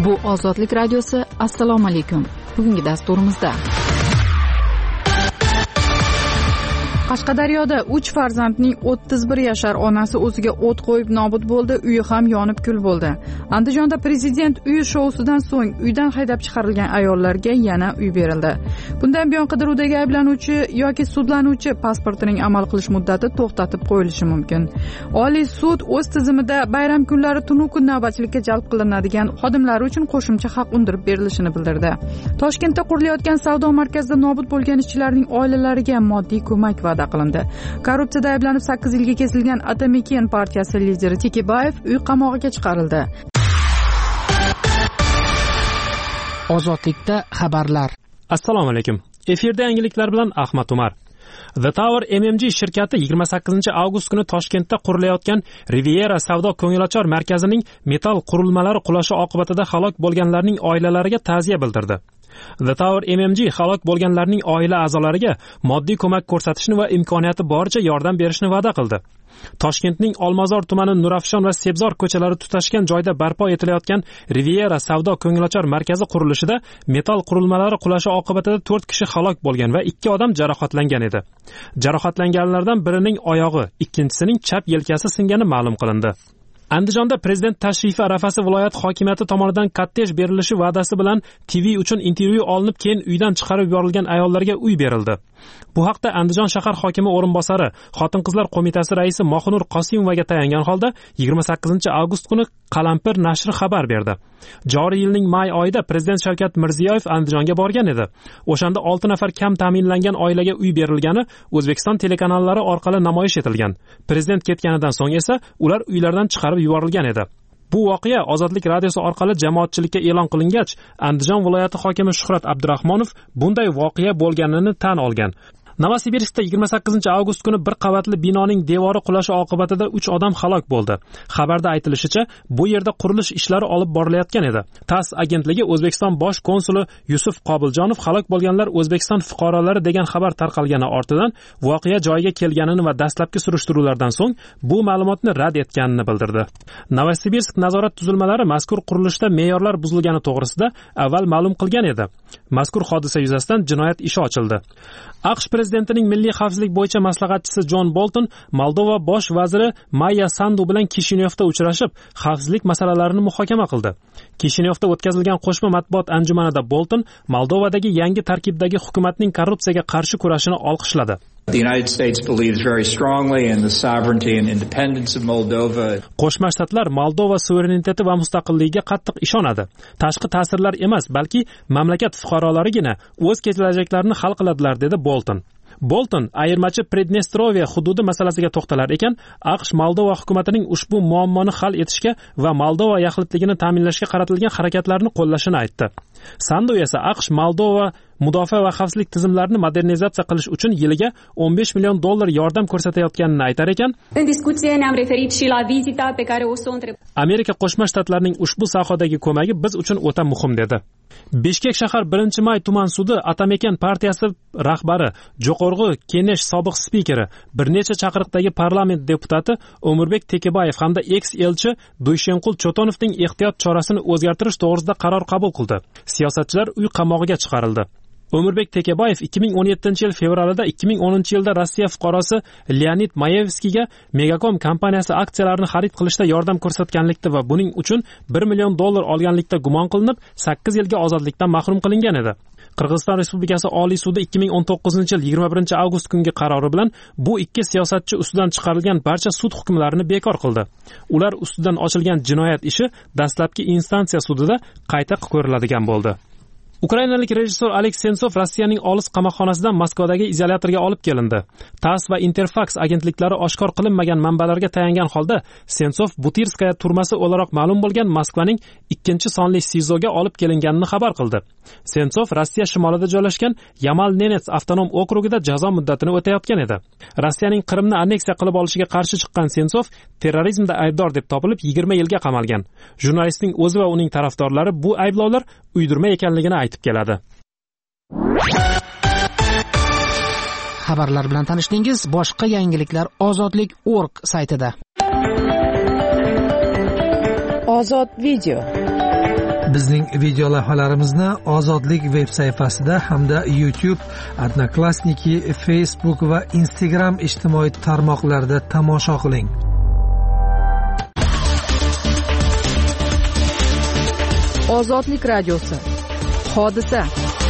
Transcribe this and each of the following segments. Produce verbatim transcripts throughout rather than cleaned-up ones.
Bu Ozodlik radiosi. Assalomu alaykum. Bugungi dasturimizda Qashqadaryoda uch farzandning o'ttiz bir yashar onasi o'ziga o't qo'yib nobud bo'ldi, uyi ham yonib kul bo'ldi. Andijonda prezident uyi shousidan so'ng uydan haydab chiqarilgan ayollarga yana uy berildi. Bundan buyon qidiruvdagi ayblanuvchi yoki sudlanuvchi pasportining amal qilish muddati to'xtatib qo'yilishi mumkin. Oliy sud o'z tizimida bayram kunlari tunu kun navbatchilikka jalb qilinadigan xodimlari uchun qo'shimcha haq undirib berilishini bildirdi. Toshkentda qurilayotgan savdo markazida nobud bo'lgan ishchilarning oilalariga moddiy ko'mak va qilindi. Korrupsiyada ayblanib sakkiz yilga kesilgan Atamaken partiyasi lideri Tekebayev uy qamog'iga chiqarildi. Ozodlikda xabarlar. Assalomu alaykum. Efirda yangiliklar bilan Ahmad Umar. The Tower M M G shirkati yigirma sakkizinchi avgust kuni Toshkentda qurilayotgan Riviera savdo ko'ngilochar markazining metall qurilmalari qulashi oqibatida halok bo'lganlarning oilalariga ta'ziya bildirdi. The Tower M M G halok bo'lganlarning oila a'zolariga moddiy ko'mak ko'rsatishni va imkoniyati boricha yordam berishni va'da qildi. Toshkentning Olmazor tumani Nurafshon va Sebzor ko'chalari tutashgan joyda barpo etilayotgan Riviera savdo ko'ngilochar markazi qurilishida metall qurilmalari qulashi oqibatida to'rt kishi halok bo'lgan va ikki odam jarohatlangan edi. Jarohatlanganlardan birining oyog'i, ikkinchisining chap yelkasi singani ma'lum qilindi. Andijonda prezident tashrifi arafasi viloyat hokimiyati tomonidan kottej berilishi va'dasi bilan T V uchun intervyu olinib, keyin uydan chiqarib yuborilgan ayollarga uy berildi. Bu haqda Andijon shahar hokimi o'rinbosari, Xotin-qizlar qo'mitasi raisi Moxinur Qosimovaga tayangan holda yigirma sakkizinchi avgust kuni Qalampir nashri xabar berdi. Joriy yilning may oyida prezident Shavkat Mirziyoyev Andijonga borgan edi. O'shanda olti nafar kam ta'minlangan oilaga uy berilgani O'zbekiston telekanallari orqali namoyish etilgan. Prezident ketganidan so'ng esa ular uylardan chiqarib yuborilgan edi. Bu voqea Ozodlik radiosi orqali jamoatchilikka e'lon qilingach, Andijon viloyati hokimi Shuhrat Abdurahmonov bunday voqea bo'lganini tan olgan. Novosibirskda yigirma sakkizinchi avgust kuni bir qavatli binoning devori qulashi oqibatida uch odam halok bo'ldi. Xabarda aytilishicha, bu yerda qurilish ishlari olib borilayotgan edi. TASS agentligi O'zbekiston bosh konsuli Yusuf Qobiljonov halok bo'lganlar O'zbekiston fuqarolari degan xabar tarqalgani ortidan voqea joyiga kelganini va dastlabki surishtiruvlardan so'ng bu ma'lumotni rad etganini bildirdi. Novosibirsk nazorat tuzilmalari mazkur qurilishda me'yorlar buzilgani to'g'risida avval ma'lum qilgan edi. Mazkur hodisa yuzasidan jinoyat ishi ochildi. AQSh prezidentining milliy xavfsizlik bo'yicha maslahatchisi Jon Bolton Moldova bosh vaziri Maya Sandu bilan Kishinyovda uchrashib, xavfsizlik masalalarini muhokama qildi. Kishinyovda o'tkazilgan qo'shma matbuot anjumanida Bolton Moldovadagi yangi tarkibdagi hukumatning korrupsiyaga qarshi kurashini olqishladi. The United States believes very strongly in the sovereignty and independence of Moldova. Qo'shma Shtatlar Moldova suvereniteti va mustaqilligiga qattiq ishonadi. Tashqi ta'sirlar emas, balki mamlakat fuqarolarigina o'z kelajaklarini hal qiladilar, dedi Bolton. Bolton ayirmachi Pridnestrovye hududi masalasiga to'xtalar ekan, AQSh Moldova hukumatining ushbu muammoni hal etishga va Moldova yaxlitligini ta'minlashga qaratilgan harakatlarni qo'llashini aytdi. Sandu esa AQSh Moldova mudofaa va xavfsizlik tizimlarini modernizatsiya qilish uchun yiliga o'n besh million dollar yordam ko'rsatayotganini aytar ekan. Amerika Qo'shma Shtatlarining ushbu sohadagi ko'magi biz uchun o'ta muhim, dedi. Bishkek shahar birinchi may tuman sudi Atamaken partiyasi rahbari Jo'qorg'i Kenesh sobiq spikeri, bir necha chaqiriqdagi parlament deputati O'murbek Tekebayev hamda eks-elchi Duyshenqul Chotonovning ehtiyot chorasini o'zgartirish to'g'risida qaror qabul qildi. Siyosatchilar uy qamog'iga chiqarildi. O'murbek Tekebayev ikki ming o'n yettinchi yil fevralida ikki ming o'ninchi yilda Rossiya fuqarosi Leonid Mayevskiga Megacom kompaniyasi aksiyalarini xarid qilishda yordam ko'rsatganlikda va buning uchun bir million dollar olganlikda gumon qilinib, sakkiz yilga ozodlikdan mahrum qilingan edi. Qirg'iziston Respublikasi Oliy sudi ikki ming o'n to'qqizinchi yil yigirma birinchi avgust kungi qarori bilan bu ikki siyosatchi ustidan chiqarilgan barcha sud hukmlarini bekor qildi. Ular ustidan ochilgan jinoyat ishi dastlabki instansiya sudida qayta ko'riladigan bo'ldi. Ukrainalik rejissor Aleks Sentsov Rossiyaning olis qamoqxonasidan Moskvadagi izolyatorga olib kelindi. TASS va Interfax agentliklari oshkor qilinmagan manbalarga tayangan holda Sentsov Butirskaya turmasi o'laroq ma'lum bo'lgan Moskvaning ikkinchi sonli SIZOga olib kelinganini xabar qildi. Sentsov Rossiya shimolida joylashgan Yamal-Nenets avtonom okrugida jazo muddatini o'tayotgan edi. Rossiyaning Qrimni anneksiya qilib olishiga qarshi chiqqan Sentsov terrorizmda aybdor deb topilib yigirma yilga qamalgan. Jurnalistning o'zi va uning tarafdorlari bu ayblovlar uydirma ekanligini aytib keladi. Xabarlar bilan tanishdingiz. Boshqa yangiliklar ozodlik nokta org saytida. Ozod video. Bizning video lavhalarimizni Ozodlik veb sayfasida hamda YouTube, Odnoklassniki, Facebook va Instagram ijtimoiy tarmoqlarida tomosha qiling. Ozodlik radiosi. Hodisa.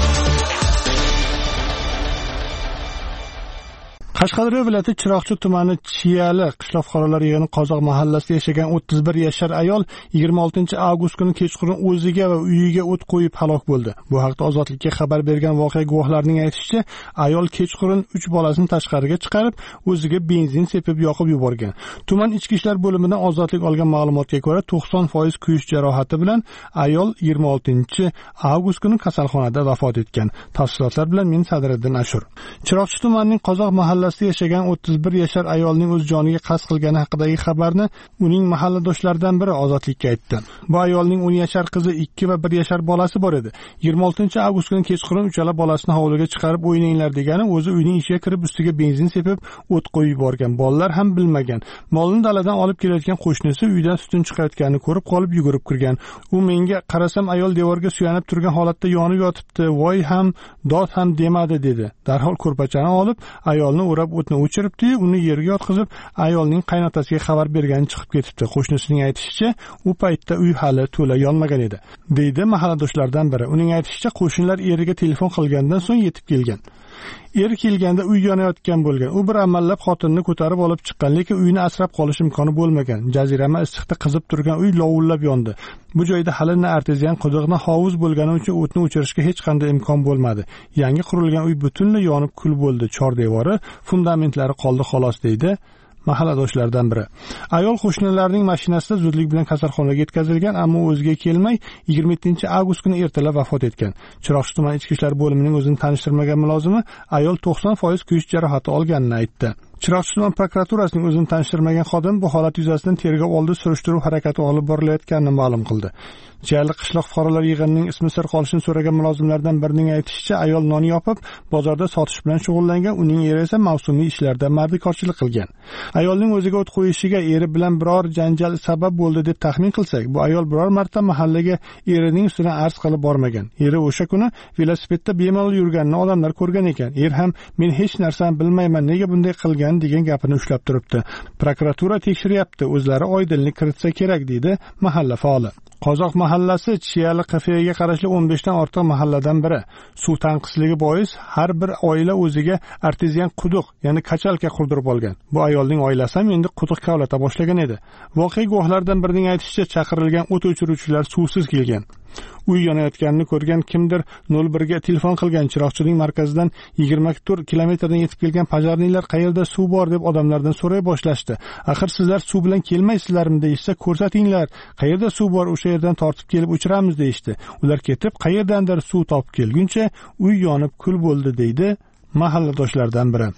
Qashqadaryo viloyati Chiroqchi tumani Chiyali qishloq fuqarolar yig'ini Qozoq mahallasida yashagan o'ttiz bir yashar ayol yigirma oltinchi avgust kuni kechqurun o'ziga va uyiga o't qo'yib halok bo'ldi. Bu haqda Ozodlikka xabar bergan voqea guvohlarining aytishicha, ayol kechqurun uch bolasini tashqariga chiqarib, o'ziga benzin sepib yoqib yuborgan. Tuman ichki ishlar bo'limidan Ozodlik olgan ma'lumotga ko'ra, to'qson foiz kuyish jarohati bilan ayol yigirma oltinchi avgust kuni kasalxonada vafot etgan. Tafsilotlar bilan men Sadriddin Ashur. Chiroqchi tumanining Qozoq mahallasida yashagan o'ttiz bir yashar ayolning o'z joniga qasd qilgani haqidagi xabarni uning mahalladoshlaridan biri Ozodlikka aytdi. Bu ayolning o'n yashar qizi, ikki va bir yashar bolasi bor edi. yigirma oltinchi avgust kuni kechqurun uchala bolasini hovliga chiqarib o'ynanglar degani, o'zi uyning ichiga kirib ustiga benzin sepib o't qo'yib yuborgan. Bolalar ham bilmagan. Molni daladan olib kelayotgan qo'shnisi uydan tutun chiqayotganini ko'rib qolib yugurib kirgan. U menga qarasam ayol devorga suyanib turgan holatda yonib yotibdi. Voy ham, dod ham demadi dedi. Darhol ko'rpachani olib ayolni o'rab o'tni o'chiribdi, uni yerga yotqizib, ayolning qaynotasiga xabar bergani chiqib ketibdi. Qo'shnisining aytishicha, u paytda uy hali to'la yonmagan edi, deydi mahalladoshlardan biri. Uning aytishicha, qo'shnilar eriga telefon qilgandan so'ng yetib kelgan. Er kelganda uy yonayotgan bo'lgan. U bir amallab xotinini ko'tarib olib chiqqan, lekin uyni asrab qolish imkoni bo'lmagan. Jazirama issiqda qizib turgan uy lovullab yondi. Bu joyda hali na artezian quduq, na hovuz bo'lgani uchun o'tni o'chirishga hech qanday imkon bo'lmadi. Yangi qurilgan uy butunlay yonib kul bo'ldi. Chor devori, fundamentlari qoldi xolos, deydi mahalladoshlardan biri. Ayol qo'shnilarning mashinasida zudlik bilan kasalxonaga yetkazilgan, ammo o'ziga kelmay yigirma yettinchi avgust kuni ertalab vafot etgan. Chiroqchi tuman ichki ishlar bo'limining o'zini tanishtirmagan mulozimi ayol to'qson foiz kuyish jarohati olganini aytdi. Chiroqchi tuman prokuraturasining o'zini tanishtirmagan xodim bu holat yuzasidan tergov oldi surishtiruv harakati olib borilayotganini ma'lum qildi. Chiyali qishloq fuqarolar yig'inining ismi sir qolishini so'ragan mulozimlardan birining aytishicha, ayol non yopib, bozorda sotish bilan shug'ullangan, uning eri esa mavsumiy ishlarda mardikorchilik qilgan. Ayolning o'ziga o't qo'yishiga eri bilan biror janjal sabab bo'ldi deb taxmin qilsak, bu ayol biror marta mahallaga erining ustidan arz qilib bormagan. Eri o'sha kuni velosipedda bemalol yurganini odamlar ko'rgan ekan. Er ham men hech narsani bilmayman, nega bunday qilgan degan gapini ushlab turibdi. Prokuratura tekshiryapti, o'zlari oydinlik kiritsa kerak, deydi mahalla faoli. Qozoq mahallasi Chiyali qafega qarashli o'n besh dan ortiq mahalladan biri. Suv tanqisligi bois har bir oila o'ziga artezian quduq, ya'ni kachalka qurdirib olgan. Bu ayolning oilasi ham endi quduq kavlata boshlagan edi. Voqea guvohlaridan birining aytishicha, chaqirilgan o't o'chiruvchilar suvsiz kelgan. Uy yonayotganini ko'rgan kimdir nol bir ga telefon qilgan. Chiroqchining markazidan yigirma to'rt kilometrdan yetib kelgan pajarnilar qayerda suv bor deb odamlardan so'ray boshlashdi. Axir sizlar suv bilan kelmaysizlarmi deyishsa, ko'rsatinglar, qayerda suv bor o'sha yerdan tortib kelib o'chiramiz deyishdi. Ular ketib qayerdandir suv topib kelguncha uy yonib kul bo'ldi, deydi mahalladoshlardan biri.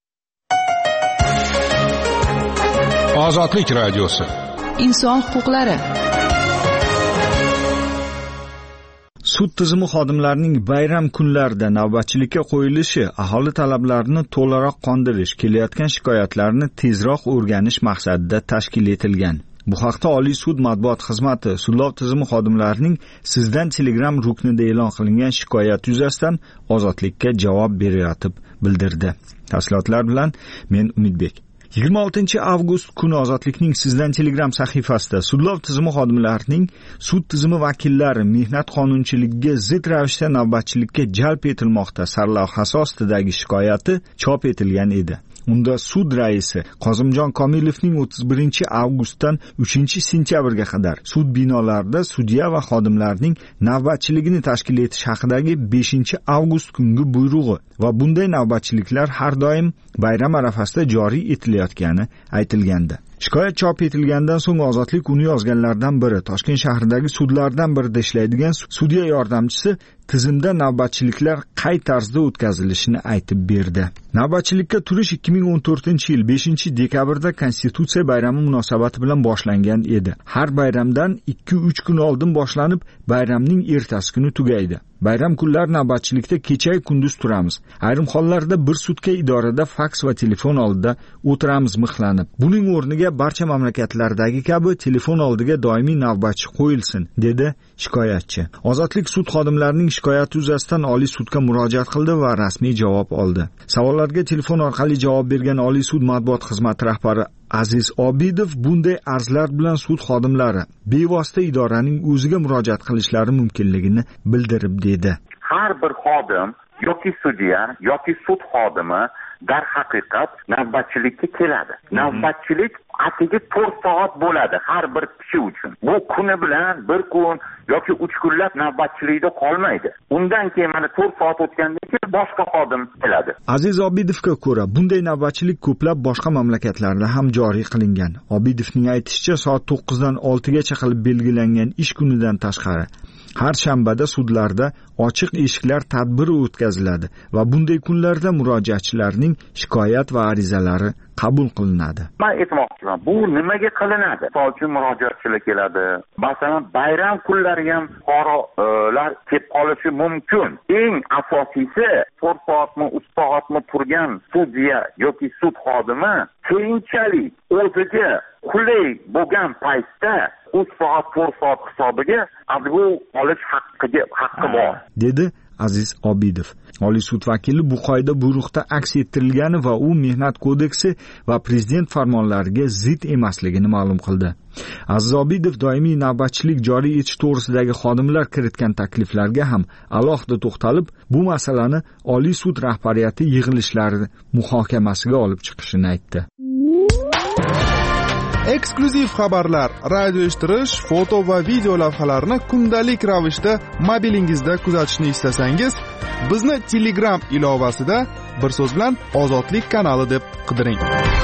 Ozodlik radiosi. Inson huquqlari. Sud tizimi xodimlarining bayram kunlarida navbatchilikka qo'yilishi aholi talablarini to'laroq qondirish, kelayotgan shikoyatlarni tezroq o'rganish maqsadida tashkil etilgan. Bu haqda Oliy sud matbuot xizmati sudlov tizimi xodimlarining sizdan Telegram ruknida e'lon qilingan shikoyat yuzasidan Ozodlikka javob berayotib bildirdi. Tafsilotlar bilan men Umidbek. yigirma oltinchi avgust kuni Ozodlikning sizdan Telegram sahifasida sudlov tizimi xodimlarining sud tizimi vakillari mehnat qonunchiligiga zid ravishda navbatchilikka jalb etilmoqda sarlavhasi ostidagi shikoyati chop etilgan edi. Unda sud raisi Qozimjon Komilovning o'ttiz birinchi avgustdan uchinchi sentyabrga qadar sud binolarida sudya va xodimlarning navbatchiligini tashkil etish haqidagi beshinchi avgust kungi buyrug'i va bunday navbatchiliklar har doim bayram arafasida joriy etilayotgani aytilgandi. Shikoyat chop etilgandan so'ng Ozodlik uni yozganlardan biri Toshkent shahridagi sudlardan birida ishlaydigan sudya yordamchisi tizimda navbatchiliklar qay tarzda o'tkazilishini aytib berdi. Navbatchilikka turish ikki ming o'n to'rtinchi yil beshinchi dekabrda Konstitutsiya bayrami munosabati bilan boshlangan edi. Har bayramdan ikki uch kun oldin boshlanib, bayramning ertasi kuni tugaydi. Bayram kunlar navbatchilikda kecha kunduz turamiz. Ayrim hollarda bir sutka idorada faks va telefon oldida o'tiramiz mixlanib. Buning o'rniga barcha mamlakatlardagi kabi telefon oldiga doimiy navbatchi qo'yilsin, dedi shikoyatchi. Ozodlik sud xodimlarining shikoyati yuzasidan Oliy sudga murojaat qildi va rasmiy javob oldi. Savollarga telefon orqali javob bergan Oliy sud matbuot xizmati rahbari Aziz Obidov bunday arzlar bilan sud xodimlari bevosita idoraning o'ziga murojaat qilishlari mumkinligini bildirib dedi. Har bir xodim yoki sudya yoki sud xodimi dar haqiqat navbatchilikka keladi. Navbatchilik atigi to'rt soat bo'ladi har bir kishi uchun. Bu kuni bilan bir kun yoki uch kunlab navbatchilikda qolmaydi. Undan keyin mana to'rt soat o'tgandan keyin boshqa xodim keladi. Aziz Obidovga ko'ra, bunday navbatchilik ko'plab boshqa mamlakatlarda ham joriy qilingan. Obidovning aytishicha, soat to'qqizdan oltigacha qilib belgilangan ish kunidan tashqari har shanbada sudlarda ochiq eshiklar tadbiri o'tkaziladi va bunday kunlarda murojaatchilarning shikoyat va arizalari qabul qilinadi. Men aytmoqchiman, bu nimaga qilinadi? Misol uchun murojaatchilar keladi. Masalan, bayram kunlari ham fuqarolar kelib qolishi mumkin. Eng asosiysi to'rt soatmi, uch soatmi turgan sudya yoki sud xodimi keyinchalik o'ziga qulay bo'lgan paytda uch soat, to'rt soat hisobiga bu olish haqqiga haqqi bor, dedi Aziz Obidov. Oliy sud vakili bu qoida buyruqda aks ettirilgani va u mehnat kodeksi va prezident farmonlariga zid emasligini ma'lum qildi. Aziz Obidov doimiy navbatchilik joriy etish to'g'risidagi xodimlar kiritgan takliflarga ham alohida to'xtalib, bu masalani Oliy sud rahbariyati yig'ilishlari muhokamasiga olib chiqishini aytdi. Eksklyuziv xabarlar, radio eshittirish, foto va video lavhalarni kundalik ravishda mobilingizda kuzatishni istasangiz, bizni Telegram ilovasida bir so'z bilan Ozodlik kanali deb qidiring.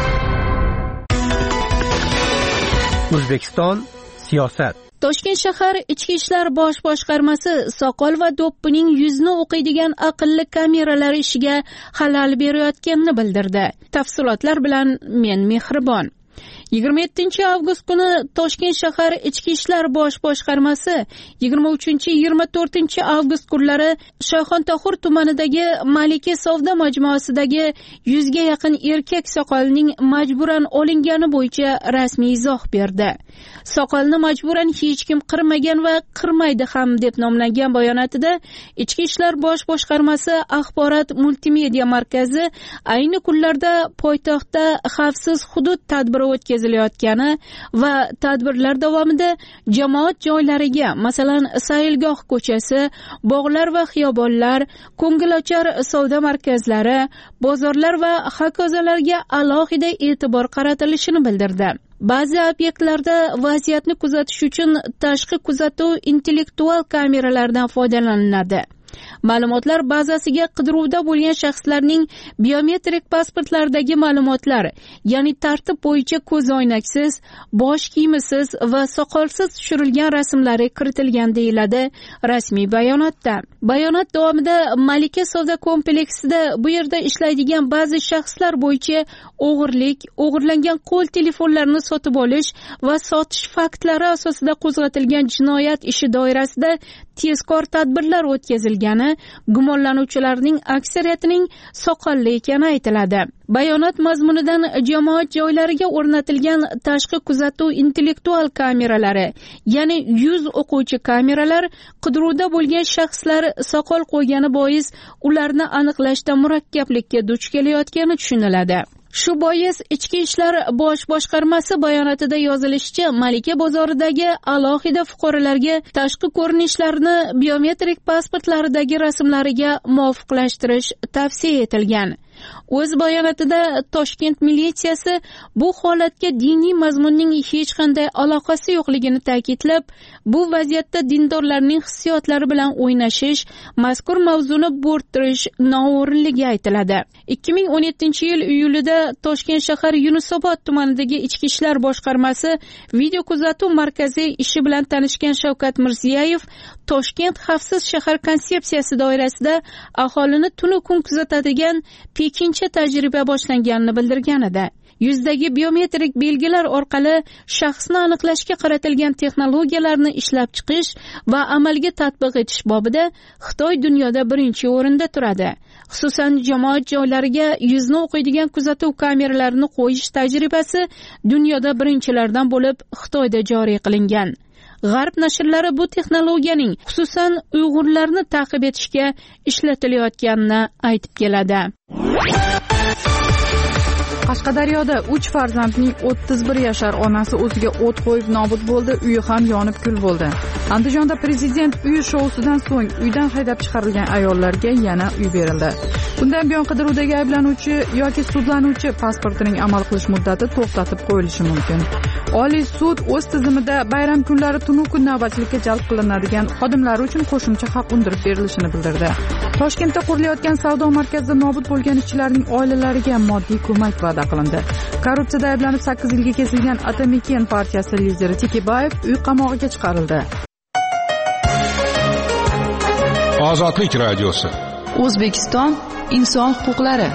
O'zbekiston siyosat. Toshkent shahar Ichki ishlar bosh boshqarmasi soqol va do'ppining yuzni o'qiydigan aqlli kameralar ishiga xalal berayotganini bildirdi. Tafsilotlar bilan men Mehribon. yigirma yettinchi avgust kuni Toshkent shahar Ichki ishlar bosh boshqarmasi yigirma uchinchi yigirma to'rtinchi avgust kunlari Shoxontohur tumanidagi Malika savdo majmuasidagi yuzga yaqin erkak soqolning majburan olingani bo'yicha rasmiy izoh berdi. Soqolni majburan hech kim qirmagan va qirmaydi ham deb nomlangan bayonotida Ichki ishlar bosh boshqarmasi axborot multimedia markazi ayni kunlarda poytaxtda xavfsiz hudud tadbiri o'tkazilayotgani va tadbirlar davomida jamoat joylariga, masalan, Sayilgoh ko'chasi, bog'lar va xiyobonlar, ko'ngilochar savdo markazlari, bozorlar va hokazolarga alohida e'tibor qaratilishini bildirdi. Ba'zi obyektlarda vaziyatni kuzatish uchun tashqi kuzatuv intellektual kameralardan foydalaniladi. Ma'lumotlar bazasiga qidiruvda bo'lgan shaxslarning biometrik pasportlaridagi ma'lumotlar, ya'ni tartib bo'yicha ko'zoynaksiz, bosh kiyimisiz va soqolsiz tushirilgan rasmlari kiritilgan deyiladi rasmiy bayonotda. Bayonot davomida Malika savdo kompleksida bu yerda ishlaydigan ba'zi shaxslar bo'yicha o'g'irlik, o'g'irlangan qo'l telefonlarini sotib olish va sotish faktlari asosida qo'zg'atilgan jinoyat ishi doirasida tezkor tadbirlar o'tkazilgani, gumonlanuvchilarning aksariyatining soqolli ekani aytiladi. Bayonot mazmunidan jamoat joylariga o'rnatilgan tashqi kuzatuv intellektual kameralari, ya'ni yuz o'quvchi kameralar qidiruvda bo'lgan shaxslar soqol qo'ygani bois ularni aniqlashda murakkablikka duch kelayotgani tushuniladi. Shu bois Ichki ishlar bosh boshqarmasi bayonotida yozilishicha, Malika bozoridagi alohida fuqarolarga tashqi ko'rinishlarini biometrik pasportlaridagi rasmlariga muvofiqlashtirish tavsiya etilgan. O'z bayonotida Toshkent militsiyasi bu holatga diniy mazmunning hech qanday aloqasi yo'qligini ta'kidlab, bu vaziyatda dindorlarning hissiyotlari bilan o'ynashish, mazkur mavzuni bo'rttirish noo'rinligi aytiladi. ikki ming o'n yettinchi yil iyulida Toshkent shahar Yunusobod tumanidagi Ichki ishlar boshqarmasi video kuzatuv markazi ishi bilan tanishgan Shavkat Mirziyoyev Toshkent xavfsiz shahar konsepsiyasi doirasida aholini tunu kun kuzatadigan pekincha tajriba boshlanganini bildirgan edi. yuzdagi biometrik belgilar orqali shaxsni aniqlashga qaratilgan texnologiyalarni ishlab chiqish va amalga tatbiq etish bobida Xitoy dunyoda birinchi o'rinda turadi. Xususan, jamoat joylariga yuzni o'qiydigan kuzatuv kameralarini qo'yish tajribasi dunyoda birinchilardan bo'lib Xitoyda joriy qilingan. G'arb nashrlari bu texnologiyaning xususan Uyg'urlarni ta'qib etishga ishlatilayotganini aytib keladi. Qashqadaryoda uch farzandning o'ttiz bir yashar onasi o'ziga o't qo'yib nobud bo'ldi, uyi ham yonib kul bo'ldi. Andijonda prezident uyi shousidan so'ng uydan haydab chiqarilgan ayollarga yana uy berildi. Bundan buyon qidiruvdagi ayblanuvchi yoki sudlanuvchi pasportining amal qilish muddati to'xtatib qo'yilishi mumkin. Oliy sud o'z tizimida bayram kunlari tunu kun navbatchilikka jalb qilinadigan xodimlar uchun qo'shimcha haq undirib berilishini bildirdi. Toshkentda qurilayotgan savdo markazida nobud bo'lgan ishchilarning oilalariga moddiy ko'mak va'da qilindi. Korrupsiyada ayblanib sakkiz yilga kesilgan Atamiken partiyasi lideri Tekebayev uy qamog'iga chiqarildi. Ozodlik radiosi. O'zbekiston inson huquqlari.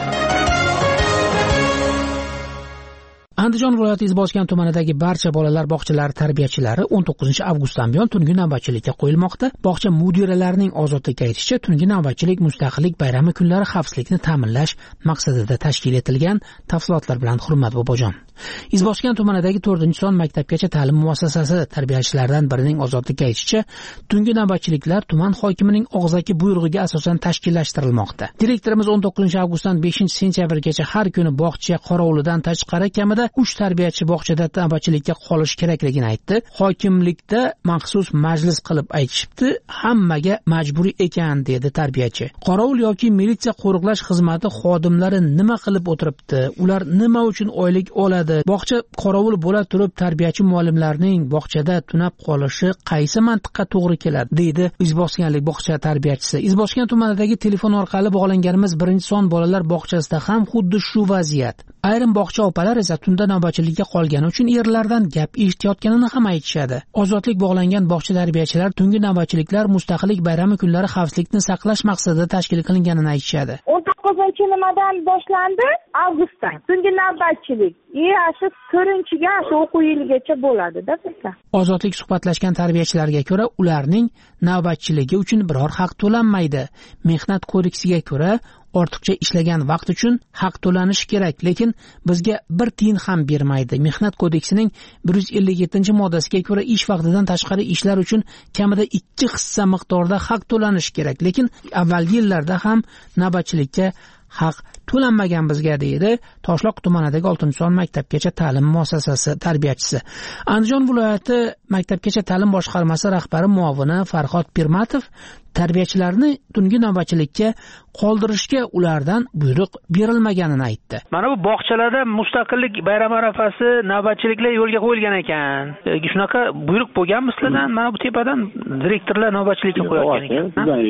Andijon viloyati Izboskan tumanidagi barcha bolalar bog'chalari tarbiyachilari o'n to'qqizinchi avgustdan buyon tungi navbatchilikka qo'yilmoqda. Bog'cha mudiralarining ozodlikka aytishicha, tungi navbatchilik mustaqillik bayrami kunlari xavfsizlikni ta'minlash maqsadida tashkil etilgan. Tafsilotlar bilan Hurmat Bobojon. Izboskan tumanidagi to'rtinchi son maktabgacha ta'lim muassasasi tarbiyachilaridan birining ozodlikka aytishicha, tungi navbatchiliklar tuman hokimining og'zaki buyrug'iga asosan tashkillashtirilmoqda. Direktorimiz o'n to'qqizinchi avgustdan beshinchi sentyabrgacha har kuni bog'cha qorovlidan tashqari kamida uch tarbiyachi bog'chada navbatchilikka qolish kerakligini aytdi. Hokimlikda maxsus majlis qilib aytishibdi, hammaga majburiy ekan, dedi tarbiyachi. Qorovul yoki militsiya qo'riqlash xizmati xodimlari nima qilib o'tiribdi? Ular nima uchun oylik oladi? Bog'cha qorovul bo'la turib tarbiyachi muallimlarning bog'chada tunab qolishi qaysi mantiqqa to'g'ri keladi, deydi Izboskanlik bog'cha tarbiyachisi. Izboskan tumanidagi telefon orqali bog'langanimiz birinchi son bolalar bog'chasida ham xuddi shu vaziyat. Ayrim bog'cha opalar esa tunda navbatchilikka qolgani uchun erlardan gap eshitayotganini ham aytishadi. Ozodlik bog'langan bog'cha tarbiyachilar tungi navbatchiliklar mustaqillik bayrami kunlari xavfsizlikni saqlash maqsadida tashkil qilinganini aytishadi. o'n to'qqizinchi nimadan boshlandi? Avgustdan. Tungi navbatchilik. E, shu to'rtinchiga shu o'quv yiligacha bo'ladi-da bizda. Ozodlik suhbatlashgan tarbiyachilarga ko'ra, ularning navbatchiligi uchun biror haq to'lanmaydi. Mehnat kodeksiga ko'ra, ortiqcha ishlagan vaqt uchun haq to'lanishi kerak, lekin bizga bir tiyin ham bermaydi. Mehnat kodeksining bir yuz ellik yettinchi moddasiga ko'ra ish vaqtidan tashqari ishlar uchun kamida ikki hissa miqdorda haq to'lanishi kerak, lekin avvalgi yillarda ham navbatchilikka haq to'lanmagan bizga, deydi Toshloq tumanidagi oltinchi son maktabgacha ta'lim muassasasi tarbiyachisi. Andijon viloyati maktabgacha ta'lim boshqarmasi rahbari muavini Farhod Pirmatov tarbiyachilarni tungi navbatchilikka qoldirishga ulardan buyruq berilmaganini aytdi. Mana bu bog'chalarda mustaqillik bayrami arafasi navbatchiliklar yo'lga qo'yilgan ekan. Shunaqa buyruq bo'lganmi sizlardan? Mana bu tepadan direktorlar navbatchilikka qo'yayotgan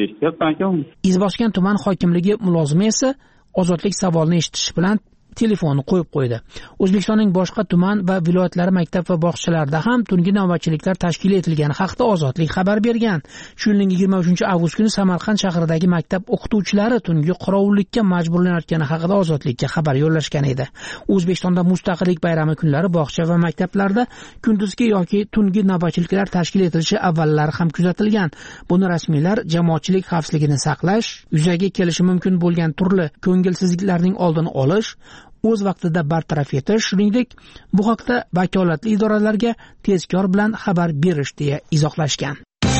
ekan. Izboskan tuman hokimligi mulozimi esa ozodlik savolini eshitish bilan telefonni qo'yib qo'ydi. O'zbekistonning boshqa tuman va viloyatlari maktab va bog'chalarida ham tungi navbatchiliklar tashkil etilgani haqida Ozodlik xabar bergan. Shu yilning yigirma uchinchi avgust kuni Samarqand shahridagi maktab o'qituvchilari tungi qorovullikka majburlanayotgani haqida Ozodlikka xabar yo'llashgan edi. O'zbekistonda mustaqillik bayrami kunlari bog'cha va maktablarda kunduzgi yoki tungi navbatchiliklar tashkil etilishi avvallari ham kuzatilgan. Buni rasmiylar jamoatchilik xavfsizligini saqlash, yuzaga kelishi mumkin bo'lgan turli ko'ngilsizliklarning oldini olish, o'z vaqtida bartaraf etish, shuningdek bu haqda vakolatli idoralarga tezkor bilan xabar berish deya izohlashgan.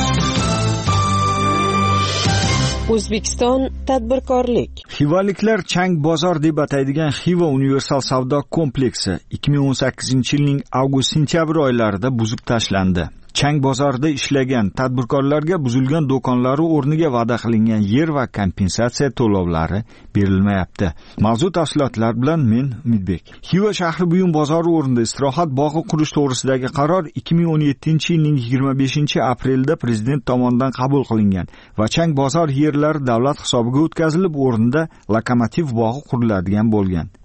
O'zbekiston tadbirkorlik. Xivaliklar Chang bozor deb ataydigan Xiva universal savdo kompleksi ikki ming o'n sakkizinchi yilning avgust-sentyabr oylarida buzib tashlandi. Chang bozorida ishlagan tadbirkorlarga buzilgan do'konlari o'rniga va'da qilingan yer va kompensatsiya to'lovlari berilmayapti. Mavzu tafsilotlar bilan men Umidbek. Xiva shahri buyum bozori o'rnida istirohat bog'i qurish to'g'risidagi qaror ikki ming o'n yettinchi yilning yigirma beshinchi aprelda prezident tomonidan qabul qilingan va Chang bozor yerlari davlat hisobiga o'tkazilib, o'rnida lokomotiv bog'i quriladigan bo'lgan.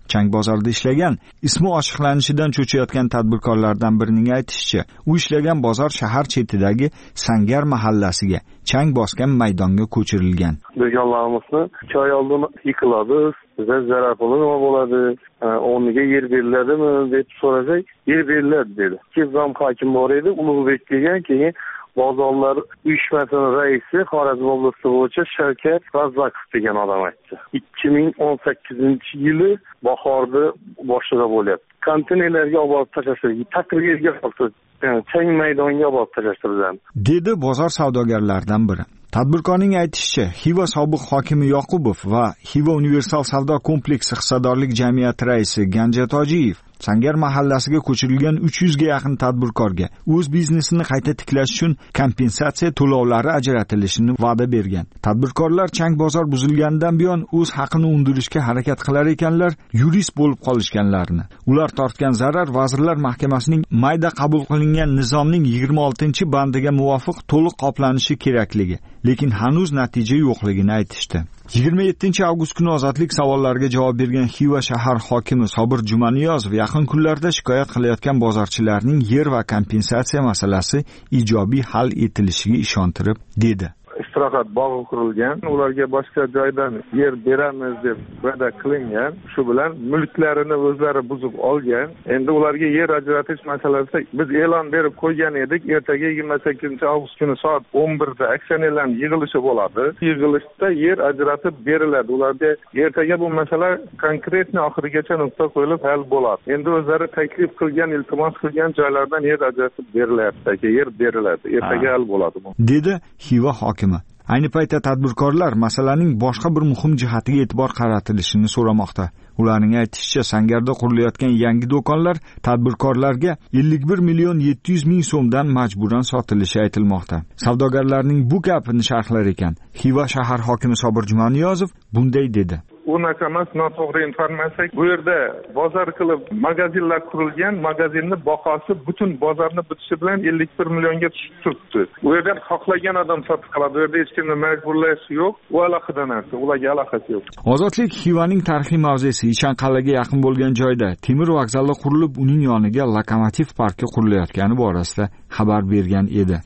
Chang bozorida ishlagan, ismi ochiqlanishidan cho'chiyotgan tadbirkorlardan birining aytishicha, u ishlagan bozor shahar chetidagi Sangar mahallasiga, chang bosgan maydonga ko'chirilgan. Do'konlarimizni choy oldin yıkıladi, bizga zarar nima bo'ladi, o'rniga yer beriladimi deb so'rasak, yer beriladi dedi. Kezam hokim bor edi, Ulug'bek degan, keyin bozorlar uyushmasining raisi Xorazm oblasti bo'yicha Shavkat Razzaqov degan odam aytdi. ikki ming o'n sakkizinchi yili bahorda boshida bo'lyapti. Konteynerlarga olib tashlashdi, taqrirga qoldi. Chang maydonga olib tashlashtirgan, dedi bozor savdogarlaridan biri. Tadbirkorning aytishicha, Xiva sobiq hokimi Yoqubov va Xiva Universal savdo kompleksi hissadorlik jamiyati raisi Ganja Tojiyev Sangar mahallasiga ko'chirilgan uch yuz ga yaqin tadbirkorga o'z biznesini qayta tiklash uchun kompensatsiya to'lovlari ajratilishini va'da bergan. Tadbirkorlar chang bozor buzilganidan buyon o'z haqini undirishga harakat qilar ekanlar, yurist bo'lib qolishganlarini. Ular tortgan zarar Vazirlar Mahkamasining mayda qabul qilingan nizomning yigirma oltinchi bandiga muvofiq to'liq qoplanishi kerakligi, lekin hanuz natija yo'qligini aytishdi. yigirma yettinchi avgust kuni ozodlik savollariga javob bergan Xiva shahar hokimi Sobir Jumaniyozov yaqin kunlarda shikoyat qilayotgan bozorchilarning yer va kompensatsiya masalasi ijobiy hal etilishiga ishontirib dedi. istirohat bog'i qurilgan, ularga boshqa joydan yer beramiz deb va'da qilingan, shu bilan mulklarini o'zlari buzib olgan. Endi ularga yer ajratish masalasida biz e'lon berib qo'ygan edik, ertaga yigirma sakkizinchi avgust kuni soat o'n birda aksionerlar yig'ilishi bo'ladi. Yig'ilishda yer ajratib beriladi. Ularga ertaga bu masala konkretni oxirigacha nuqta qo'yilib hal bo'ladi. Endi o'zlari taklif qilgan, iltimos qilgan joylardan yer ajratib berilyapti, yer beriladi. Ertaga hal bo'ladi bu, dedi Xiva hokimi. Ayni paytda tadbirkorlar masalaning boshqa bir muhim jihatiga e'tibor qaratilishini so'ramoqda. Ularning aytishicha, Sangarda qurilayotgan yangi do'konlar tadbirkorlarga ellik bir million yetti yuz ming so'mdan majburan sotilishi aytilmoqda. Savdogarlarning bu gapini sharhlar ekan, Xiva shahar hokimi Sobir Jumaniyozov bunday dedi. U narsa emas, noto'g'ri informatsiya. Bu yerda bozor qilib magazinlar qurilgan, magazinning bahosi butun bozorni bitishi bilan ellik bir millionga tushib turibdi. U yerda xohlagan odam sotib qoladi. U yerda hech kimni majburlash yo'q, u alohida narsa, ularga aloqasi yo'q. Ozodlik Xivaning tarixiy mavzesi Ichanqal'aga yaqin bo'lgan joyda temir vokzali qurilib, uning yoniga lokomotiv parki qurilayotgani borasida xabar bergan edi.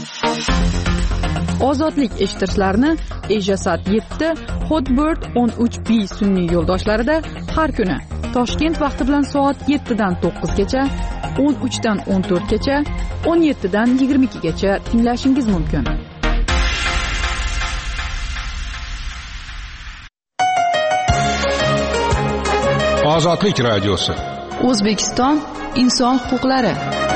Ozodlik eshittirishlarni Ejasat yetti, Hotbird o'n uch B sun'iy yo'ldoshlarida har kuni Toshkent vaqti bilan soat yettidan to'qqizgacha, o'n uchdan o'n to'rtgacha, o'n yettidan yigirma ikkigacha tinglashingiz mumkin. Ozodlik radiosi. O'zbekiston inson huquqlari.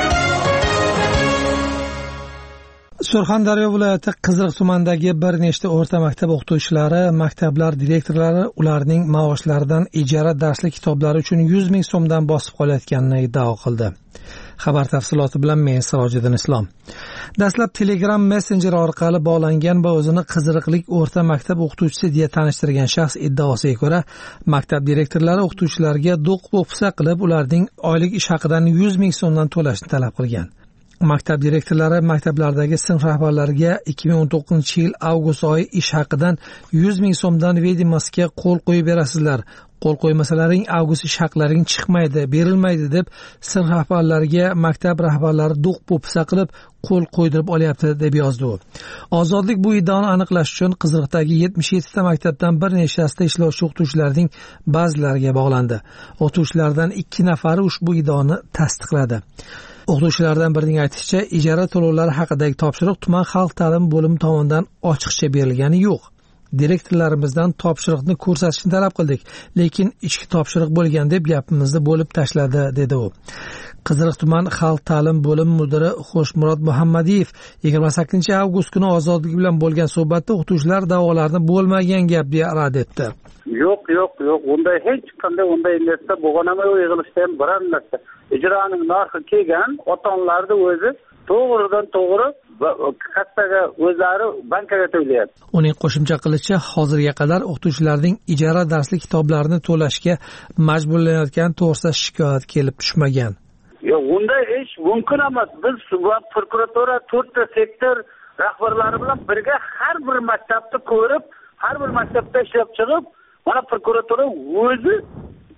Surxondaryo viloyati Qiziriq tumanidagi bir nechta o'rta maktab o'qituvchilari, maktablar direktorlari ularning maoshlaridan ijara darslik kitoblari uchun yuz ming so'mdan bosib qolayotganini iddao qildi. Xabar tafsiloti bilan men Sirojiddin Islom. Dastlab Telegram messenjeri orqali bog'langan va o'zini Qiziriqlik o'rta maktab o'qituvchisi deya tanishtirgan shaxs iddaosiga ko'ra, maktab direktorlari o'qituvchilarga do'q-po'pisa qilib, ularning oylik ish haqidan yuz ming so'mdan to'lashni talab qilgan. Maktab direktorlari maktablardagi sinf rahbarlariga ikki ming o'n to'qqizinchi yil avgust oyi ish haqidan yuz ming so'mdan vedimasiga qo'l qo'yib berasizlar. Qo'l qo'ymasalaring avgust ish haqlaring chiqmaydi, berilmaydi deb sinf rahbarlariga maktab rahbarlari do'q-po'pisa qilib qo'l qo'ydirib olyapti deb yozdi u. Ozodlik bu iddaoni aniqlash uchun Qiziriqdagi yetmish yettita maktabdan bir nechtasida ishlovchi o'qituvchilarning ba'zilariga bog'landi. O'qituvchilardan ikki nafari ushbu iddaoni tasdiqladi. O'qituvchilardan birining aytishicha, ijara to'lovlari haqidagi topshiriq tuman xalq ta'limi bo'limi tomonidan ochiqcha berilgani yo'q. Direktorlarimizdan topshiriqni ko'rsatishni talab qildik, lekin ichki topshiriq bo'lgan deb gapimizni bo'lib tashladi, dedi u. Qiziriq tuman xalq ta'limi bo'limi mudiri Xo'shmurod Muhammadiyev yigirma sakkizinchi avgust kuni Ozodlik bilan bo'lgan suhbatda o'qituvchilar da'volarini bo'lmagan gap deya rad etdi. Yo'q, yo'q, yo'q. Unday hech qanday unday narsa bo'lganmi, yig'ilishda ham biron narsa. Ijroning narxi kelgan, ota-onalarning o'zi to'g'ridan to'g'ri kattaga o'zlari bankaga to'layapti. Uning qo'shimcha qilishicha, hozirga qadar o'qituvchilarning ijara darslik kitoblarini to'lashga majburlanayotgani to'g'risida shikoyat kelib tushmagan. Yo'q, unday ish mumkin emas. Biz prokuratura to'rtta sektor rahbarlari bilan birga har bir maktabni ko'rib, har bir maktabda ishlab chiqib, mana prokuratura o'zi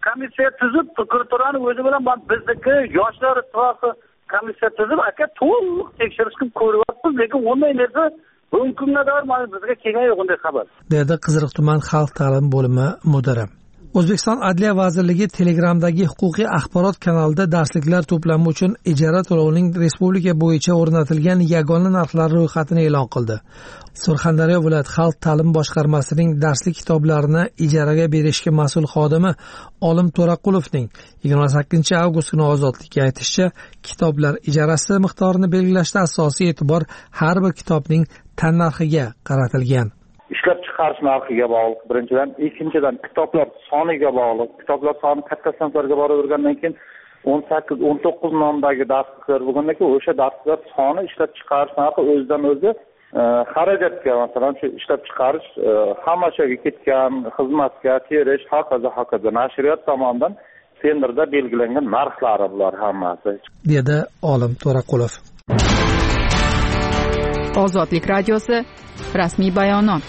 komissiya tuzib prokuraturani o'zi bilan bizniki yoshlar ittifoqi komissiya tuzib aka to'liq tekshirish qilib ko'ryapmiz, lekin unday narsa bugungi kunga qadar mana bizga kelgan yo'q unday xabar, dedi Qiziriq tuman xalq ta'lim bo'limi mudiri. O'zbekiston Adliya vazirligi Telegramdagi huquqiy axborot kanalida darsliklar to'plami uchun ijara to'lovining respublika bo'yicha o'rnatilgan yagona narxlari ro'yxatini e'lon qildi. Surxondaryo viloyat xalq ta'lim boshqarmasining darslik kitoblarini ijaraga berishga mas'ul xodimi Olim To'raqulovning yigirma sakkizinchi avgust kuni ozodlikka aytishicha, kitoblar ijarasi miqdorini belgilashda asosiy e'tibor har bir kitobning tannarxiga qaratilgan. Ishlab chiqarish narxiga bog'liq birinchidan, ikkinchidan kitoblar soniga bog'liq. Kitoblar soni katta sinflarga boravergandan keyin o'n sakkiz o'n to'qqiz nomdagi darsliklar bo'lgandan keyin o'sha darsliklar soni ishlab chiqarish narxi o'zidan o'zi xarajatga, masalan shu ishlab chiqarish xomashyoga ketgan xizmatga terish, hokazo hokazo nashriyot tomonidan tenderda belgilangan narxlari bular hammasi, dedi Olim To'raqulov. Ozodlik radiosi rasmiy bayonot.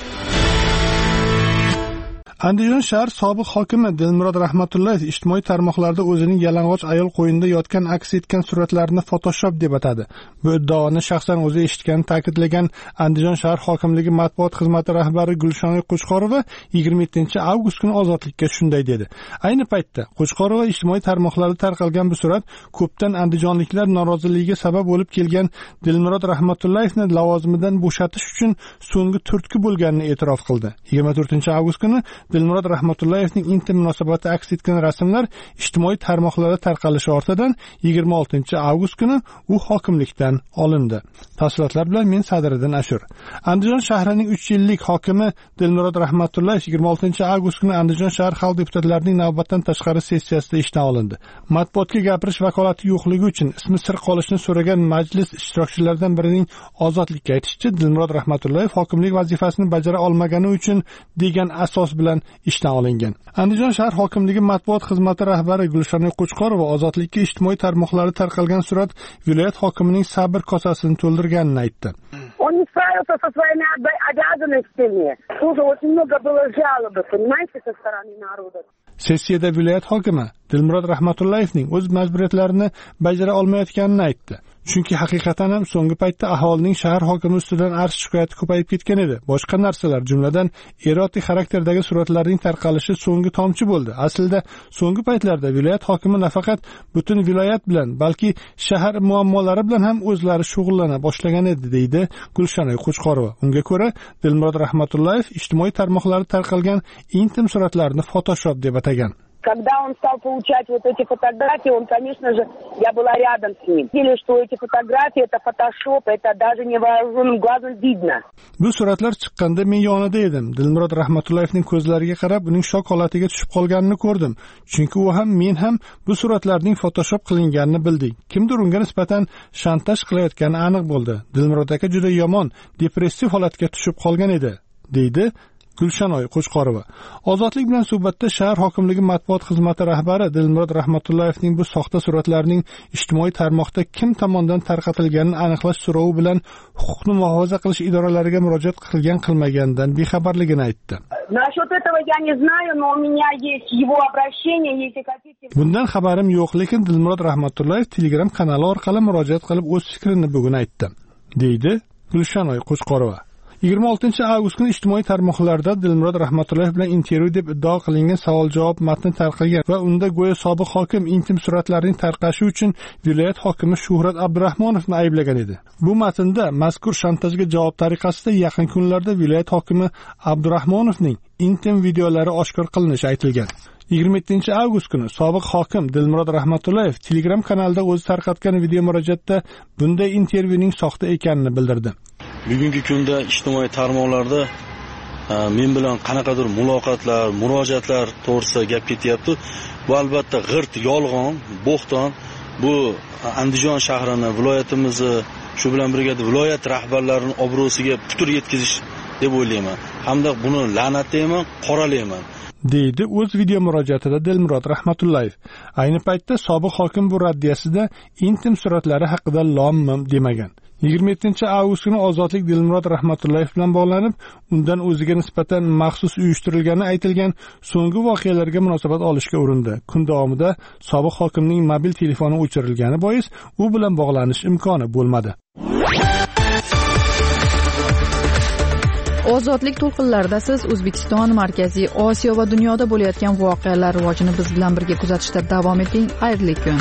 Andijon shahar sobiq hokimi Dilmurod Rahmatullayev ijtimoiy tarmoqlarda o'zining yalang'och ayol qo'yinida yotgan aks etgan suratlarini Photoshop deb atadi. Bu iddaoni shaxsan o'zi eshitganini ta'kidlagan Andijon shahar hokimligi matbuot xizmati rahbari Gulshonoy Qo'chqorova yigirma yettinchi avgust kuni ozodlikka shunday dedi. Ayni paytda Qo'chqorova ijtimoiy tarmoqlarda tarqalgan bu surat ko'pdan andijonliklar noroziligiga sabab bo'lib kelgan Dilmurod Rahmatullayevni lavozimidan bo'shatish uchun so'nggi turtki bo'lganini e'tirof qildi. yigirma to'rtinchi avgust kuni Dilmurod Rahmatullayevning intim munosabati aks etgan rasmlar ijtimoiy tarmoqlarda tarqalishi ortidan yigirma oltinchi avgust kuni u hokimlikdan olindi. Tafsilotlar bilan men Sadriddin Ashur. Andijon shahrining uch yillik hokimi Dilmurod Rahmatullayev yigirma oltinchi avgust kuni Andijon shahar xalq deputatlarining navbatdan tashqari sessiyasida ishdan olindi. Matbuotga gapirish vakolati yo'qligi uchun ismi sir qolishini so'ragan majlis ishtirokchilaridan birining ozodlikka aytishicha, Dilmurod Rahmatullayev hokimlik vazifasini bajara olmagani uchun degan asos bilan ishdan olingan. Andijon shahar hokimligi matbuot xizmati rahbari Gulshonoy Qo'chqorova ozodlikka ijtimoiy tarmoqlarda tarqalgan surat viloyat hokimining sabr kosasini to'ldirganini aytdi. Он не справился со своими обязанностями. Тоже очень много было жалоб, понимаете, со стороны народа. Sessiyada viloyat hokimi Dilmurod Rahmatullayevning o'z majburiyatlarini bajara olmayotganini aytdi. Chunki haqiqatan ham so'nggi paytda aholining shahar hokimi ustidan arz shikoyati ko'payib ketgan edi. Boshqa narsalar, jumladan erotik xarakterdagi suratlarning tarqalishi so'nggi tomchi bo'ldi. Aslida so'nggi paytlarda viloyat hokimi nafaqat butun viloyat bilan, balki shahar muammolari bilan ham o'zlari shug'ullana boshlagan edi, deydi Gulshonoy Qo'chqorova. Unga ko'ra, Dilmurod Rahmatullayev ijtimoiy tarmoqlarda tarqalgan intim suratlarni Photoshop deb atagan. Когда он стал получать вот эти фотографии, он, конечно же, я была рядом с ним. Видели, что эти фотографии это фотошоп, это даже невооруженным глазом видно. Bu suratlar chiqqanda men yonida edim. Dilmurod Rahmatullayevning ko'zlariga qarab, uning shok holatiga tushib qolganini ko'rdim. Chunki u ham, men ham bu suratlarning Photoshop qilinganini bildik. Kimdir unga nisbatan shantaj qilayotgani aniq bo'ldi. Dilmurod aka juda yomon, depressiv holatga tushib qolgan edi, deydi Gulshonoy Qo'chqorova. Ozodlik bilan suhbatda shahar hokimligi matbuot xizmati rahbari Dilmurod Rahmatullayevning bu soxta suratlarning ijtimoiy tarmoqda kim tomonidan tarqatilganini aniqlash so'rovi bilan huquqni muhofaza qilish idoralariga murojaat qilgan qilmaganidan bexabarligini aytdi. Насчет этого я не знаю, но у меня есть его обращение, если хотите. Bundan xabarim yo'q, lekin Dilmurod Rahmatullayev Telegram kanali orqali murojaat qilib o'z fikrini bugun aytdi, deydi Gulshonoy Qo'chqorova. yigirma oltinchi avgust kuni ijtimoiy tarmoqlarda Dilmurod Rahmatullayev bilan intervyu deb iddao qilingan savol-javob matni tarqalgan va unda go'yo sobiq hokim intim suratlarning tarqashi uchun viloyat hokimi Shuhrat Abdurahmonovni ayblagan edi. Bu matnda mazkur shantajga javob tariqasida yaqin kunlarda viloyat hokimi Abdurahmonovning intim videolari oshkor qilinishi aytilgan. yigirma yettinchi avgust kuni sobiq hokim Dilmurod Rahmatullayev Telegram kanalida o'zi tarqatgan video murojaatda bunday intervyuning soxta ekanini bildirdi. Bugungi kunda ijtimoiy tarmoqlarda men bilan qanaqadir muloqotlar, murojaatlar to'g'risida gap ketyapti. Bu albatta g'irt, yolg'on, bo'xton. Bu Andijon shahrini, viloyatimizni, shu bilan birga viloyat rahbarlarining obro'siga putur yetkazish deb o'ylayman. Hamda buni la'natlayman, qoralayman, deydi o'z video murojaatida Dilmurod Rahmatullayev. Ayni paytda sobiq hokim bu raddiyasida intim suratlari haqida lom-mim demagan. yigirma yettinchi avgust kuni Ozodlik Dilmurod Rahmatullayev bilan bog'lanib, undan o'ziga nisbatan maxsus uyushtirilgani aytilgan so'nggi voqealarga munosabat olishga urindi. Kun davomida sobiq hokimning mobil telefoni o'chirilgani bois u bilan bog'lanish imkoni bo'lmadi. Ozodlik to'lqinlarida siz O'zbekiston, Markaziy Osiyo va dunyoda bo'layotgan voqealar rivojini biz bilan birga kuzatishda davom eting. Xayrli kun.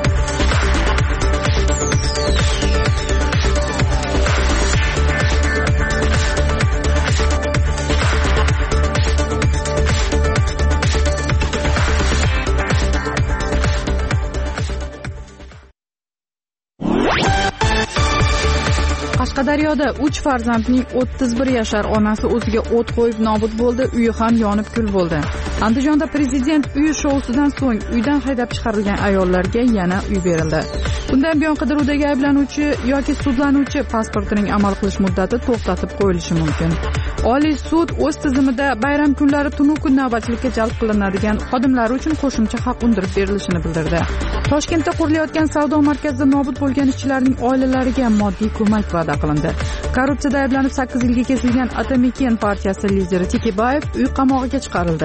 Qashqadaryoda uch farzandning o'ttiz bir yashar onasi o'ziga o't qo'yib nobud bo'ldi, uyi ham yonib kul bo'ldi. Andijonda prezident uyi shousidan so'ng uydan haydab chiqarilgan ayollarga yana uy berildi. Bundan buyon qidiruvdagi ayblanuvchi yoki sudlanuvchi pasportining amal qilish muddati to'xtatib qo'yilishi mumkin. Oliy sud o'z tizimida bayram kunlari tunu kun navbatchilikka jalb qilinadigan xodimlari uchun qo'shimcha haq undirib berilishini bildirdi. Toshkentda qurilayotgan savdo markazida nobud bo'lgan ishchilarning oilalariga moddiy ko'mak va'da qilindi. Korrupsiyada ayblanib sakkiz yilga kesilgan Atamiken partiyasi lideri Tekebayev uy qamog'iga chiqarildi.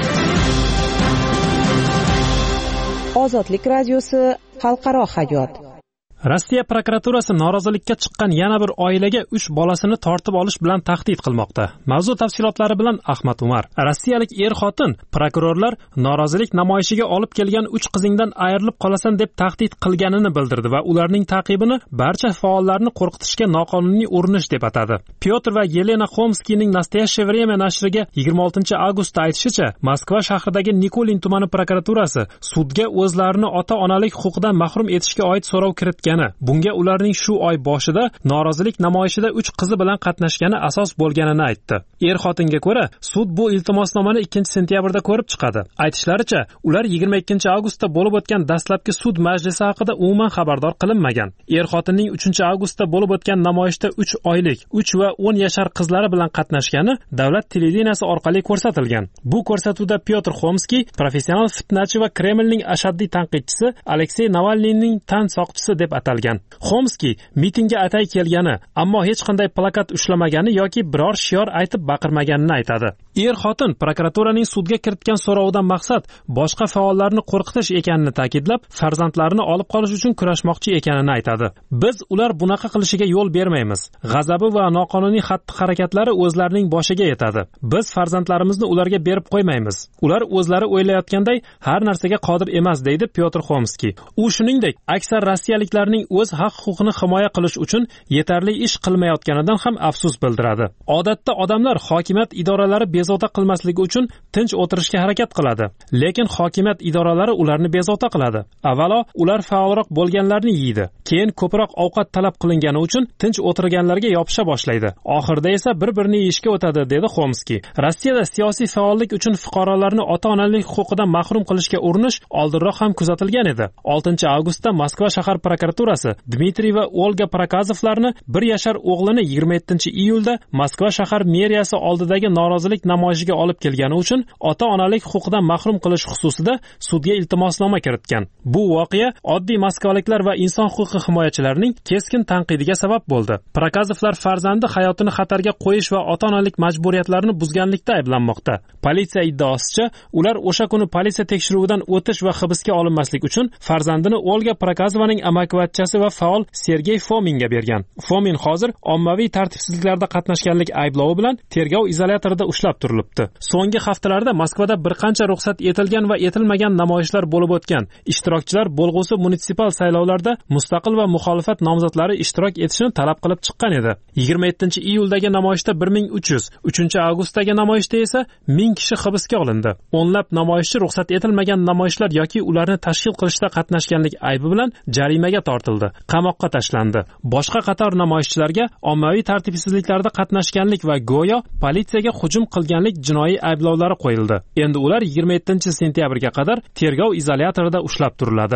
Ozodlik radiosi xalqaro hayot. Rossiya prokuraturasi norozilikka chiqqan yana bir oilaga uch bolasini tortib olish bilan tahdid qilmoqda. Mavzu tafsilotlari bilan Ahmad Umar. Rossiyalik er-xotin prokurorlar norozilik namoyishiga olib kelgan uch qizingdan ayrilib qolasan deb tahdid qilganini bildirdi va ularning ta'qibini barcha faollarni qo'rqitishga noqonuniy urinish deb atadi. Pyotr va Yelena Xomskiyning Nastoyaщее время nashriga yigirma oltinchi avgustda aytishicha, Moskva shahridagi Nikolin tumani prokuraturasi sudga o'zlarini ota-onalik huquqidan mahrum etishga oid so'rov kiritgan. Bunga ularning shu oy boshida norozilik namoyishida uch qizi bilan qatnashgani asos bo'lganini aytdi. Er-xotinga ko'ra, sud bu iltimosnomani ikkinchi sentyabrda ko'rib chiqadi. Aytishlaricha, ular yigirma ikkinchi avgustda bo'lib o'tgan dastlabki sud majlisi haqida umuman xabardor qilinmagan. Er-xotinning uchinchi avgustda bo'lib o'tgan namoyishda uch oylik, uch va o'n yashar qizlari bilan qatnashgani davlat televideniyasi orqali ko'rsatilgan. Bu ko'rsatuvda Pyotr Xomskiy professional fitnachi va Kremlning ashaddiy tanqidchisi Aleksey Navalniyning tan soqchisi deb atalgan. Xomskiy mitingga atay kelgani, ammo hech qanday plakat ushlamagani yoki biror shior aytib baqirmaganini aytadi. Er-xotin prokuraturaning sudga kiritgan so'rovidan maqsad boshqa faollarni qo'rqitish ekanini ta'kidlab, farzandlarini olib qolish uchun kurashmoqchi ekanini aytadi. Biz ular bunaqa qilishiga yo'l bermaymiz. G'azabi va noqonuniy xatti-harakatlari o'zlarining boshiga yetadi. Biz farzandlarimizni ularga berib qo'ymaymiz. Ular o'zlari o'ylayotganday har narsaga qodir emas, deydi Pyotr Xomskiy. U shuningdek, aksar rossiyaliklarning o'z haq-huquqini himoya qilish uchun yetarli ish qilmayotganidan ham afsus bildiradi. Odatda odamlar hokimiyat idoralari bezovta qilmasligi uchun tinch o'tirishga harakat qiladi, lekin hokimiyat idoralari ularni bezovta qiladi. Avvalo, ular faolroq bo'lganlarni yeydi, keyin ko'proq ovqat talab qilingani uchun tinch o'tirganlarga yopisha boshlaydi. Oxirida esa bir-birini yeyishga o'tadi, dedi Xomskiy. Rossiyada siyosiy faollik uchun fuqarolarni ota-onalik huquqidan mahrum qilishga urinish oldinroq ham kuzatilgan edi. oltinchi avgustda Moskva shahar prokuraturasi Dmitriy va Olga Prokazovlarni bir yashar o'g'lini yigirma yettinchi iyulda Moskva shahar meriyasi oldidagi norozilik namoyishiga olib kelgani uchun ota-onalik huquqidan mahrum qilish xususida sudga iltimosnoma kiritgan. Bu voqea oddiy moskvaliklar va inson huquqi himoyachilarining keskin tanqidiga sabab bo'ldi. Prokazovlar farzandi hayotini xatarga qo'yish va ota-onalik majburiyatlarini buzganlikda ayblanmoqda. Politsiya iddaosicha, ular o'sha kuni politsiya tekshiruvidan o'tish va hibsga olinmaslik uchun farzandini Olga Prokazovaning amakivachchasi va faol Sergey Fominga bergan. Fomin hozir ommaviy tartibsizliklarda qatnashganlik ayblovi bilan tergov izolyatorida ushlab turilibdi. So'nggi haftalarda Moskvada bir qancha ruxsat etilgan va etilmagan namoyishlar bo'lib o'tgan. Ishtirokchilar bo'lg'usi munisipal saylovlarda mustaqil va muxolifat nomzodlari ishtirok etishini talab qilib chiqqan edi. yigirma yettinchi iyuldagi namoyishda bir ming uch yuz, uchinchi avgustdagi namoyishda esa ming kishi hibsga olindi. O'nlab namoyishchi ruxsat etilmagan namoyishlar yoki ularni tashkil qilishda qatnashganlik aybi bilan jarimaga tortildi, qamoqqa tashlandi. Boshqa qator namoyishchilarga ommaviy tartibsizliklarda qatnashganlik va go'yo politsiyaga hujum qilganlik jinoiy ayblovlari qo'yildi. Endi ular yigirma yettinchi sentyabrga qadar tergov izolyatorida ushlab turiladi.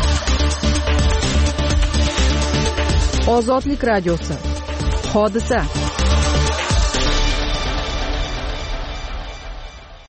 Ozodlik radiosi. Hodisa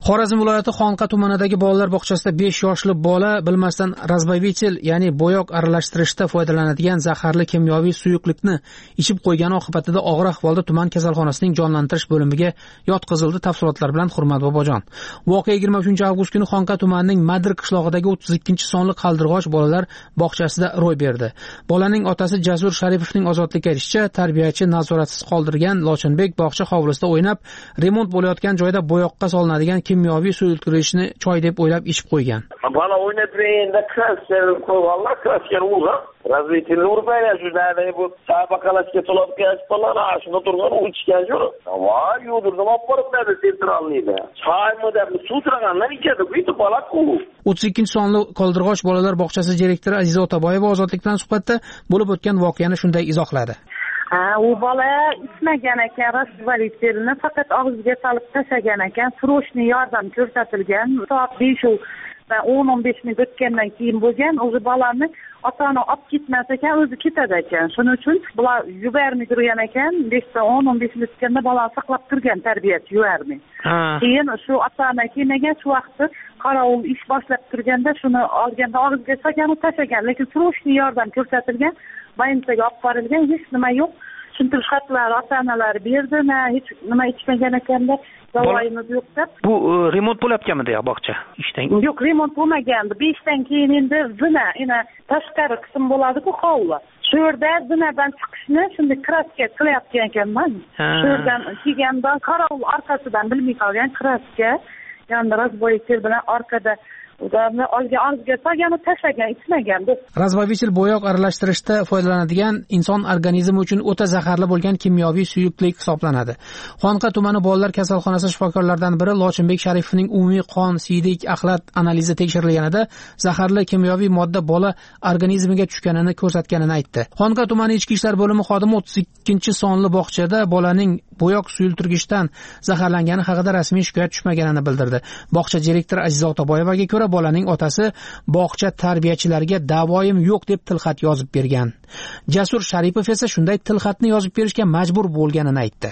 Xorazm viloyati Xonqa tumanidagi bolalar bog'chasida besh yoshli bola bilmasdan razbavitel, ya'ni bo'yoq aralashtirishda foydalanadigan zaharli kimyoviy suyuqlikni ichib qo'ygani oqibatida og'ir ahvolda tuman kasalxonasining jonlantirish bo'limiga yotqizildi. Tafsilotlar bilan Hurmat Bobojon. Voqea yigirma uchinchi avgust kuni Xonqa tumanining Madir qishlog'idagi o'ttiz ikkinchi sonli Qaldirg'och bolalar bog'chasida ro'y berdi. Bolaning otasi Jasur Sharipovning ozodlikka erishicha, tarbiyachi nazoratsiz qoldirgan Lochinbek bog'cha hovlisida o'ynab, remont bo'layotgan joyda bo'yoqqa solinadigan kimyoviy suv ultirishni choy deb o'ylab ichib qo'ygan. Bola o'ynab yurganda krasker qo'yganlar, krasker urgan. Razvitilni urmaylar, shunday bu tabaqalashga to'lab kelib qolgan, shunda turgan u ichgan jo'ra. Voy, yudirdim, olib boribdi sentralniyda. Choymi deb suv turganlar ichadi, bu bola-ku. o'ttiz ikkinchi sonli Qaldirg'och bolalar bog'chasi direktori Aziza Otaboyeva ozodlikdan suhbatda bo'lib o'tgan voqeani shunday izohladi. Ha, u bola ichmagan ekan, razvalitelni faqat og'ziga solib tashlagan ekan. Srochniy yordam ko'rsatilgan. Soat besh va o'n o'n besh minut o'tgandan keyin bo'lgan. O'zi bolani ota-ona olib ketmas ekan, o'zi ketadi ekan. Shuning uchun bular yubormay turgan ekan. besh ta o'n o'n besh minut o'tganda bolani saqlab turgan tarbiyachi yubormay. Keyin shu ota-ona kelmagan shu vaqtda qorovul ish boshlab turganda shuni olganda og'ziga solgan, tashlagan, lekin srochniy yordam ko'rsatilgan. Bayinsaga olib borilgan, hech nima yo'q. Tushuntirish xatlari ota-onalar berdi, na hech nima ichmagan ekanda, davoyimiz yo'q deb. Bu remont bo'layotganmidi bog'cha ishdan? Yo'q, remont bo'lmagandi. besh dan keyin endi zina, ina tashqari qism bo'ladi-ku, hovli. Shu yerda zinadan chiqishni shunday kraska qilyapgan ekanman. Shu yerdan kelgandan qorovul orqasidan bilmay qolgan kraska, ya'ni razboyitel bilan orqada ularni olgan og'ziga solgan, tashlagan, ichmagan. Razbavitel bo'yoq aralashtirishda foydalanadigan inson organizmi uchun o'ta zaharli bo'lgan kimyoviy suyuqlik hisoblanadi. Xonqa tumani bolalar kasalxonasi shifokorlaridan biri Lochinbek Sharipovning umumiy qon, siydik, axlat analizi tekshirilganida zaharli kimyoviy modda bola organizmiga tushganini ko'rsatganini aytdi. Xonqa tumani ichki ishlar bo'limi xodimi o'ttiz ikkinchi sonli bog'chada bolaning bo'yoq suyultirgichdan zaharlangani haqida rasmiy shikoyat tushmaganini bildirdi. Bog'cha direktori Aziza Otaboyevaga ko'ra, bolaning otasi bog'cha tarbiyachilariga davoyim yo'q deb tilxat yozib bergan. Jasur Sharipov esa shunday tilxatni yozib berishga majbur bo'lganini aytdi.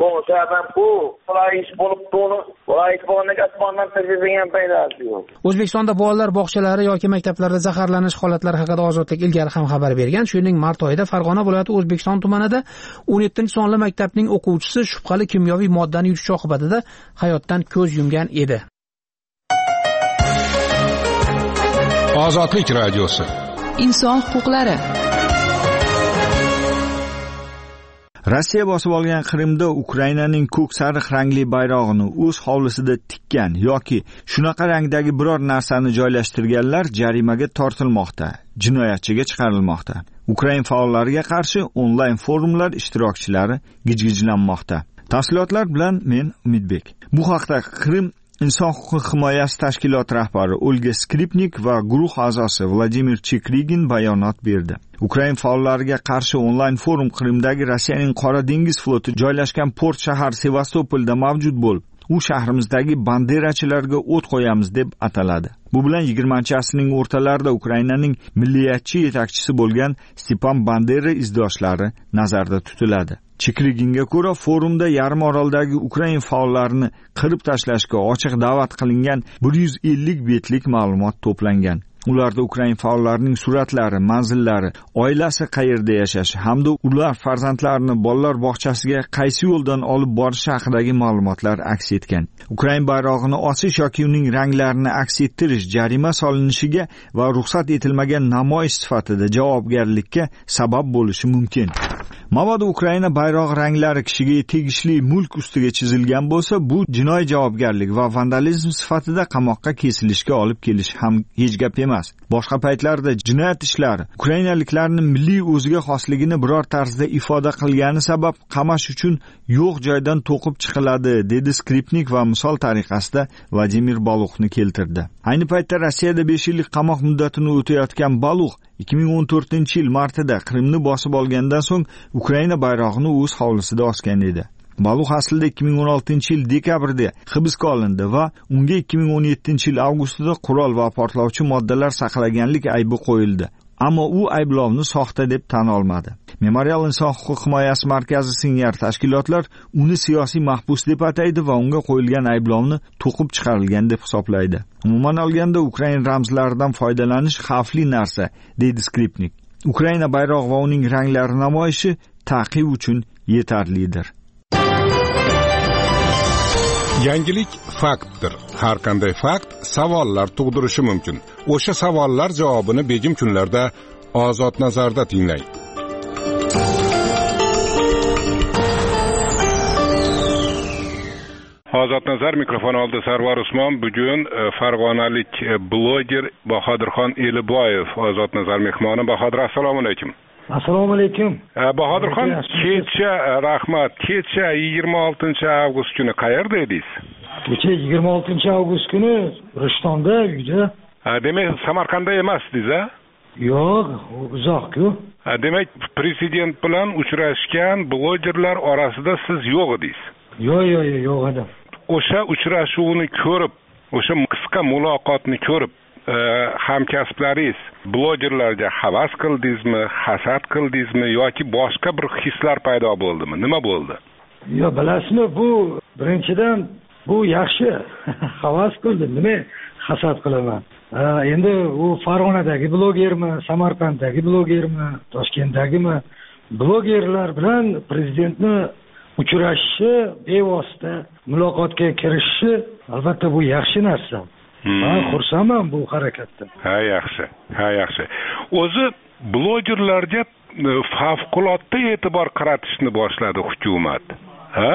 O'zbekistonda bolalar bog'chalari yoki maktablarda zaharlanish holatlari haqida Ozodlik ilgari ham xabar bergan. Shuningdek, mart oyida Farg'ona viloyati O'zbekiston tumanida o'n yettinchi sonli maktabning o'quvchisi shubhali kimyoviy moddani yutish oqibatida hayotdan ko'z yumgan edi. Ozodlik radiosi. Inson huquqlari. Rossiya bosib olgan Qrimda Ukrainaning ko'k sariq rangli bayrog'ini o'z hovlisida tikkan yoki shunaqa rangdagi biror narsani joylashtirganlar jarimaga tortilmoqda, jinoyatchiga chiqarilmoqda. Ukrain faollariga qarshi onlayn forumlar ishtirokchilari gijgijlanmoqda. Tafsilotlar bilan men Umidbek. Bu haqda Qrim Inson huquq himoyasi tashkiloti rahbari Olga Skripnik va guruh a'zosi Vladimir Chekrigin bayonot berdi. Ukrain faollariga qarshi onlayn forum Qrimdagi Rossiyaning Qora dengiz floti joylashgan port shahar Sevastopolda mavjud bo'lib, u shahrimizdagi banderachilarga o't qo'yamiz deb ataladi. Bu bilan yigirmanchi asrning o'rtalarida Ukrainaning milliyatchi yetakchisi bo'lgan Stepan Bandera izdoshlari nazarda tutiladi. Chekriginga ko'ra, forumda yarim oroldagi Ukrain faollarini qirib tashlashga ochiq da'vat qilingan bir yuz ellik betlik ma'lumot to'plangan. Ularda Ukrain faollarining suratlari, manzillari, oilasi qayerda yashashi hamda ular farzandlarini bolalar bog'chasiga qaysi yo'ldan olib borishi haqidagi ma'lumotlar aks etgan. Ukrain bayrog'ini osish yoki uning ranglarini aks ettirish jarima solinishiga va ruxsat etilmagan namoyish sifatida javobgarlikka sabab bo'lishi mumkin. Mabodo Ukraina bayrog'i ranglari kishiga tegishli mulk ustiga chizilgan bo'lsa, bu jinoiy javobgarlik va vandalizm sifatida qamoqqa kesilishga olib kelish ham hech gap emas. Boshqa paytlarda jinoyat ishlari Ukrainaliklarning milliy o'ziga xosligini biror tarzda ifoda qilgani sabab qamash uchun yo'q joydan to'qib chiqiladi, dedi Skripnik va misol tariqasida Vladimir Baluxni keltirdi. Ayni paytda Rossiyada besh yillik qamoq muddatini o'tayotgan Balux ikki ming o'n to'rtinchi yil martida Qrimni bosib olgandan so'ng Ukraina bayrog'ini o'z hovlisida osgan edi. Balux aslida ikki ming o'n oltinchi yil dekabrda hibsga olindi va unga ikki ming o'n yettinchi yil avgustida qurol va portlovchi moddalar saqlaganlik aybi qo'yildi. ammo u ayblovni soxta deb tan olmadi. Memorial inson huquq himoyasi markazi singari tashkilotlar uni siyosiy mahbus deb ataydi va unga qo'yilgan ayblovni to'qib chiqarilgan deb hisoblaydi. Umuman olganda Ukraina ramzlaridan foydalanish xavfli narsa, deydi Skripnik. Ukraina bayrog'i va uning ranglari namoyishi taqiq uchun yetarlidir. Yangilik faktdir. Har qanday fakt savollar tug'dirishi mumkin. O'sha savollar javobini begim kunlarda Ozod nazarda tinglang. Ozod nazar mikrofon oldi Sarvar Usmon. Bugun farg'onalik bloger Bahodirxon Eliboyev Ozod nazar mehmoni. Bahodir, assalomu alaykum. Assalomu alaykum. Bahodirxon, kecha rahmat, kecha yigirma oltinchi avgust kuni qayerda edingiz? Kecha yigirma oltinchi avgust kuni Rishtonda uyda. Demak, Samarqandda emasdingiz, a? Yo'q, uzoq-ku. Demak, prezident bilan uchrashgan blogerlar orasida siz yo'q edingiz. Yo'q, yo'q, yo'q edim. O'sha uchrashuvni ko'rib, o'sha qisqa muloqotni ko'rib, hamkasblaringiz blogerlarga havas qildingizmi, hasad qildingizmi yoki boshqa bir hislar paydo bo'ldimi? Nima bo'ldi? Yo, bilasizmi, bu birinchidan bu yaxshi. Havas qildim, nima hasad qilaman. Endi u Farg'onadagi blogermi, Samarqanddagi blogermi, Toshkentdagimi, blogerlar bilan prezidentni uchrashishi, bevosita muloqotga kirishishi albatta bu yaxshi narsa. Men xursandman bu harakatdan. Ha, yaxshi. Ha, yaxshi. O'zi blogerlarga favqulodda e'tibor qaratishni boshladi hukumat. Ha?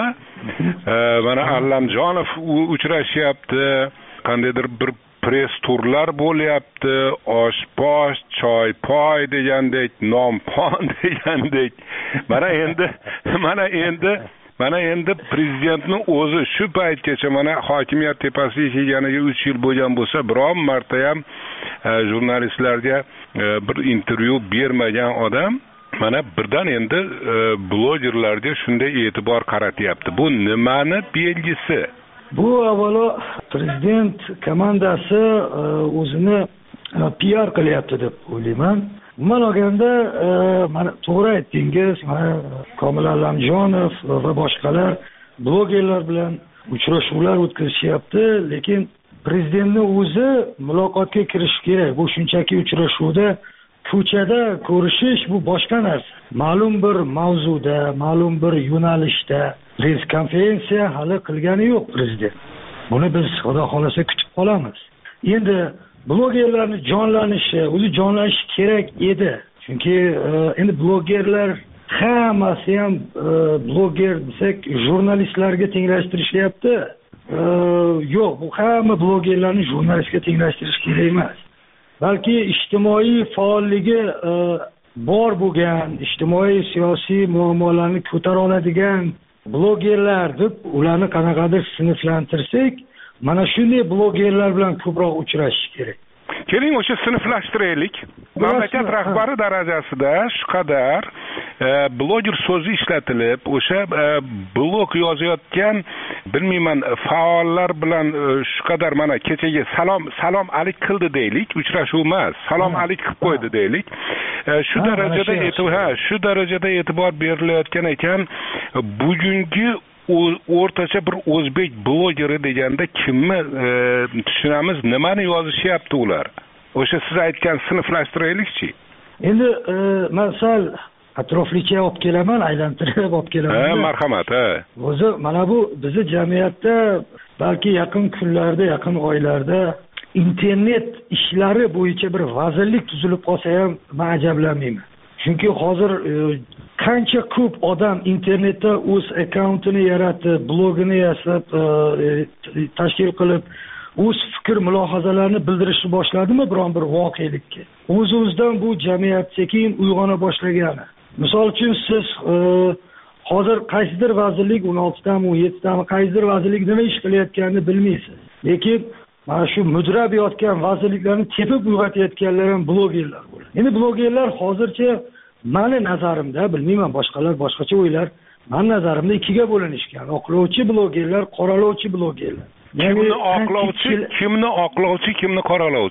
Mana Allamjonov uchrashyapti, qandaydir bir press turlar bo'lyapti, oshposh, choypoy degandek, nompon degandek. Mana endi, mana endi Mana endi prezidentning o'zi shu paytgacha mana hokimiyat tepasiga kelganiga uch yil bo'lgan bo'lsa, biron marta ham jurnalistlarga bir intervyu bermagan odam mana birdan endi blogerlarga shunday e'tibor qaratyapti. Bu nimani belgisi? Bu avvalo prezident komandasi o'zini P R qilyapti deb o'ylayman. Umuman olganda, mana to'g'ri aytdingiz, mana Komil Allamjonov va boshqalar blogerlar bilan uchrashuvlar o'tkazishyapti, lekin prezidentning o'zi muloqotga kirish kerak. Bu shunchaki uchrashuvda, ko'chada ko'rishish bu boshqa narsa. Ma'lum bir mavzuda, ma'lum bir yo'nalishda press konferensiya hali qilgani yo'q prezident. Buni biz xudo xolasa kutib qolamiz. Endi blogerlarni jonlanishi, o'zi jonlanishi kerak edi. Chunki endi blogerlar hammasi ham bloger desak, jurnalistlarga tenglashtirishyapti. Yo'q, bu hamma blogerlarni jurnalistga tenglashtirish kerak emas. Balki ijtimoiy faolligi bor bo'lgan, ijtimoiy siyosiy muammolarni ko'tara oladigan blogerlar deb ularni qanaqadir sinflantirsak, mana shunday blogerlar bilan ko'proq uchrashish kerak. Keling o'sha sinflashtiraylik. Mamlakat rahbari darajasida shu qadar bloger so'zi ishlatilib, o'sha blog yozayotgan bilmayman faollar bilan shu qadar mana kechagi salom salom alik qildi deylik, uchrashuv emas, salom alik qilib qo'ydi deylik. Shu darajada e'tibor, ha, shu darajada e'tibor berilayotgan ekan, bugungi o'rtacha bir o'zbek blogeri deganda kimni tushunamiz, nimani yozishyapti ular? O'sha siz aytgan sinflashtiraylikchi. Endi men sal atroflicha olib kelaman, aylantirib olib kelaman. Ha, marhamat, ha. O'zi mana bu bizni jamiyatda balki yaqin kunlarda, yaqin oylarda internet ishlari bo'yicha bir vazirlik tuzilib qolsa ham men ajablanmayman. Chunki hozir qancha ko'p odam internetda o'z akkauntini yaratib, blogini yasab, tashkil qilib, o'z fikr mulohazalarini bildirishni boshladimi biron bir voqelikka? O'z-o'zidan bu jamiyat sekin uyg'ona boshlagani. Misol uchun siz hozir qaysidir vazirlik o'n oltitami, o'n yettitami qaysidir vazirlik nima ish qilayotganini bilmaysiz. Lekin mana shu mudrab yotgan vazirliklarni tepib uyg'otayotganlar ham blogerlar bo'ladi. Endi blogerlar hozircha meni nazarimda, bilmayman boshqalar boshqacha o'ylar, men nazarimda ikkiga bo'linishgan. Oqlovchi blogerlar, qoralovchi blogerlar. Kimni oqlovchi, kimni oqlovchi, kimni qoralovchi?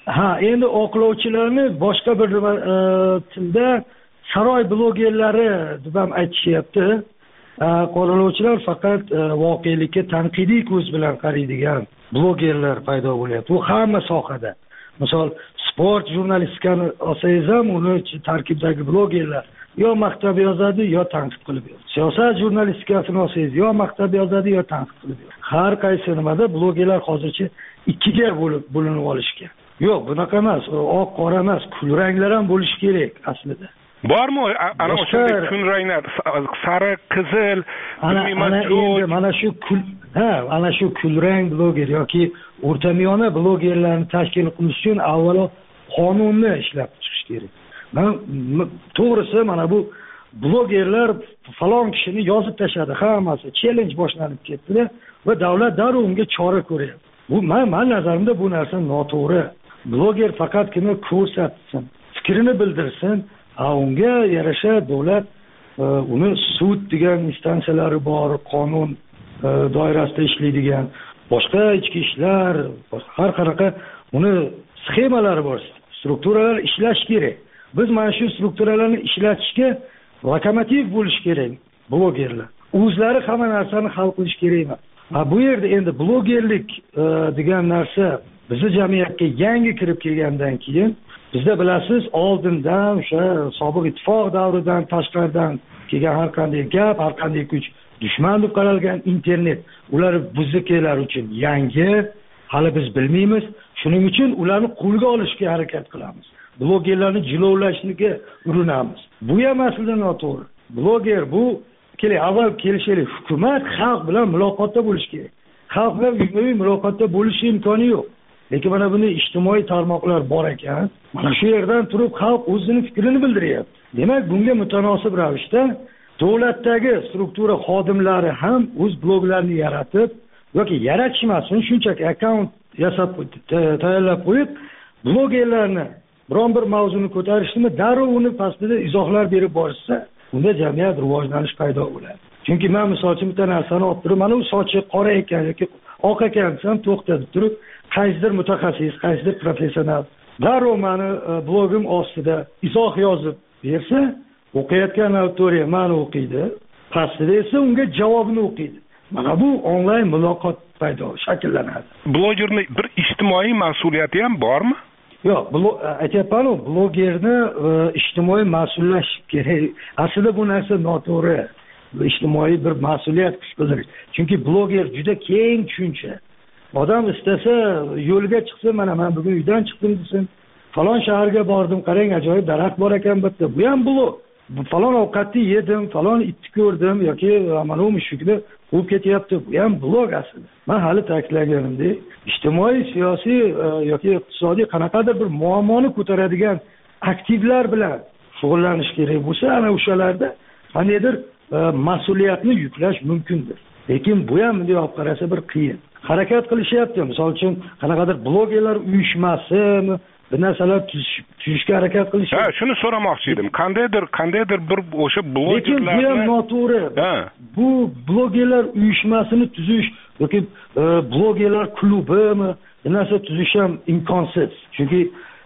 ha endi oqlovchilarni boshqa bir e, tilda saroy blogerlari deb ham aytishyapti. Qoralovchilar faqat e, voqelikka tanqidiy ko'z bilan qaraydigan blogerlar paydo bo'lyapti. Bu hamma sohada. Misol sport jurnalistikani olsangiz ham uni tarkibidagi blogerlar yo maqtab yozadi yo tanqid qilib yozadi. Siyosat jurnalistikasini olsangiz yo maqtab yozadi yo tanqid qilib yozadi. Har qaysi nimada blogerlar hozircha ikkiga bo'lib bo'linib olishgan. Yo'q, bunaqa emas, oq qora emas, kulranglar ham bo'lishi kerak aslida. Bormi ana o'sha kulranglar, sariq, qizil, ana endi mana shu kul ha, ana shu kulrang bloger yoki o'rtamiyona blogerlarni tashkil qilish uchun avvalo qonunni ishlab chiqish kerak. Men to'g'risi mana bu blogerlar falon kishini yozib tashladi, hammasi challenge boshlanib ketdi va davlat darrov unga chora ko'ryapti. Bu men men nazarimda bu narsa noto'g'ri. Bloger faqatgina ko'rsatsin, fikrini bildirsin, a unga yarasha davlat uni sud degan instansiyalari bor, qonun doirasida ishlaydigan, boshqa ichki ishlar, har qanaqa uni sxemalari bor, strukturalar ishlash kerak. Biz mana shu strukturalarni ishlatishga lokomotiv bo'lish kerak blogerlar. O'zlari hamma narsani hal qilish kerak emas. Bu yerda endi blogerlik degan narsa bizning jamiyatga yangi kirib kelgandan keyin bizda bilasiz, oldindan o'sha sobiq ittifoq davridan tashqaridan kelgan har qanday gap, har qanday kuch dushman deb qaralgan internet, ular biznikilar uchun yangi, hali biz bilmaymiz. Shuning uchun ularni qo'lga olishga harakat qilamiz. Blogerlarni jilovlashga urinamiz. Bu ham aslida noto'g'ri. Bloger bu keling, avval kelishaylik, hukumat xalq bilan muloqotda bo'lish kerak. Xalq bilan uyma-uy muloqotda bo'lish imkoni yo'q. Lekin mana bunday ijtimoiy tarmoqlar bor ekan. Mana shu yerdan turib xalq o'zining fikrini bildiryapti. Demak, bunga mutanosib ravishda davlatdagi struktura xodimlari ham o'z bloglarini yaratib yoki yaratishmasin, shunchaki akkaunt yasab tayyorlab qo'yib, blogerlarni biron bir mavzuni ko'tarishdimi, darrov uni pastida izohlar berib borsa, unda jamiyat rivojlanish paydo bo'ladi. Chunki men misol uchun bitta narsani olib turib, mana u sochi qora ekan yoki oq ekan desam, to'xtatib turib, qaysidir mutaxassis, qaysidir professional darrov meni blogim ostida izoh yozib bersa, o'qiyotgan auditoriya meni o'qiydi, pastida esa unga javobini o'qiydi. Mana bu onlayn muloqot paydo shakllanadi. Blogerning bir ijtimoiy mas'uliyati ham bormi? Yo'q, aytyapman-ku, blogerni ijtimoiy mas'ullash kerak. Aslida bu narsa noto'g'ri. Ijtimoiy bir mas'uliyat kuch bildirish. Chunki bloger juda keng tushuncha. Odam istasa yo'lga chiqsa, mana men bugun uydan chiqdim desin, falon shaharga bordim, qarang ajoyib daraxt bor ekan bitta. Bu ham blog. Falon ovqatni yedim, falon itni ko'rdim yoki mana u mushukni quvib ketyapti. Bu ham blog aslida. Men hali ta'kidlaganimdek, ijtimoiy, siyosiy yoki iqtisodiy qanaqadir bir muammoni ko'taradigan aktivlar bilan shug'ullanish kerak bo'lsa, ana o'shalarda qandaydir mas'uliyatni yuklash mumkindir. Lekin bu ham bunday olib qarasa bir qiyin. Harakat qilishyapti. Misol uchun qanaqadir blogerlar uyushmasimi, bir narsalar tuzishga harakat qilishyapti. Ha, shuni so'ramoqchi edim. Qandaydir, qandaydir bir o'sha blogerlarni Lekin bu ham noto'g'ri. Bu blogerlar uyushmasini tuzish yoki blogerlar klubimi, bir narsa tuzish ham imkonsiz. Chunki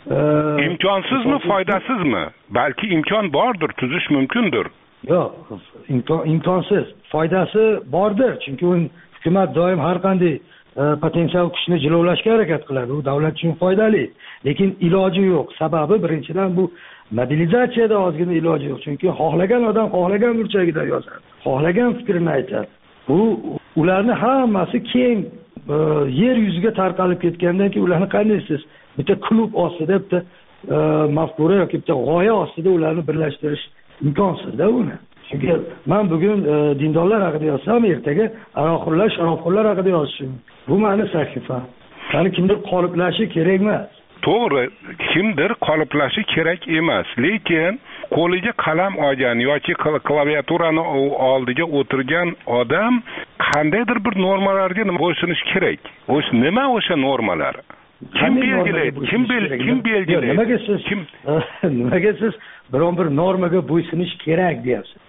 imkonsizmi, foydasizmi? Balki imkon bordir, tuzish mumkindir. Yo'q, imkon imkonsiz. Foydasi bordir, chunki u hukumat doim har qanday potensial kuchni jilovlashga harakat qiladi. U davlat uchun foydali. Lekin iloji yo'q. Sababi birinchidan bu mobilizatsiyada ozgina iloji yo'q. Chunki xohlagan odam xohlagan burchagida yozadi. Xohlagan fikrini aytadi. Bu ularni hammasi keng yer yuziga tarqalib ketgandan keyin ularni qanday siz bitta klub ostida, bitta mafkura yoki bitta g'oya ostida ularni birlashtirish imkonsiz-da uni. Chunki men bugun dindorlar haqida yozsam, ertaga aroqxo'rlar, sharobxo'rlar haqida yozishim. Bu meni sahifam. Qani kimdir qoliplashi kerak emas. To'g'ri, kimdir qoliplashi kerak emas, lekin qo'liga qalam olgan yoki klaviaturani oldiga o'tirgan odam qandaydir bir normalarga bo'ysunish kerak. O'sha nima o'sha normalar? Kim belgilaydi? Kim belgilaydi? Kim belgilaydi? Nimaga siz kim nimaga siz biron bir normaga bo'ysunish kerak deyapsiz?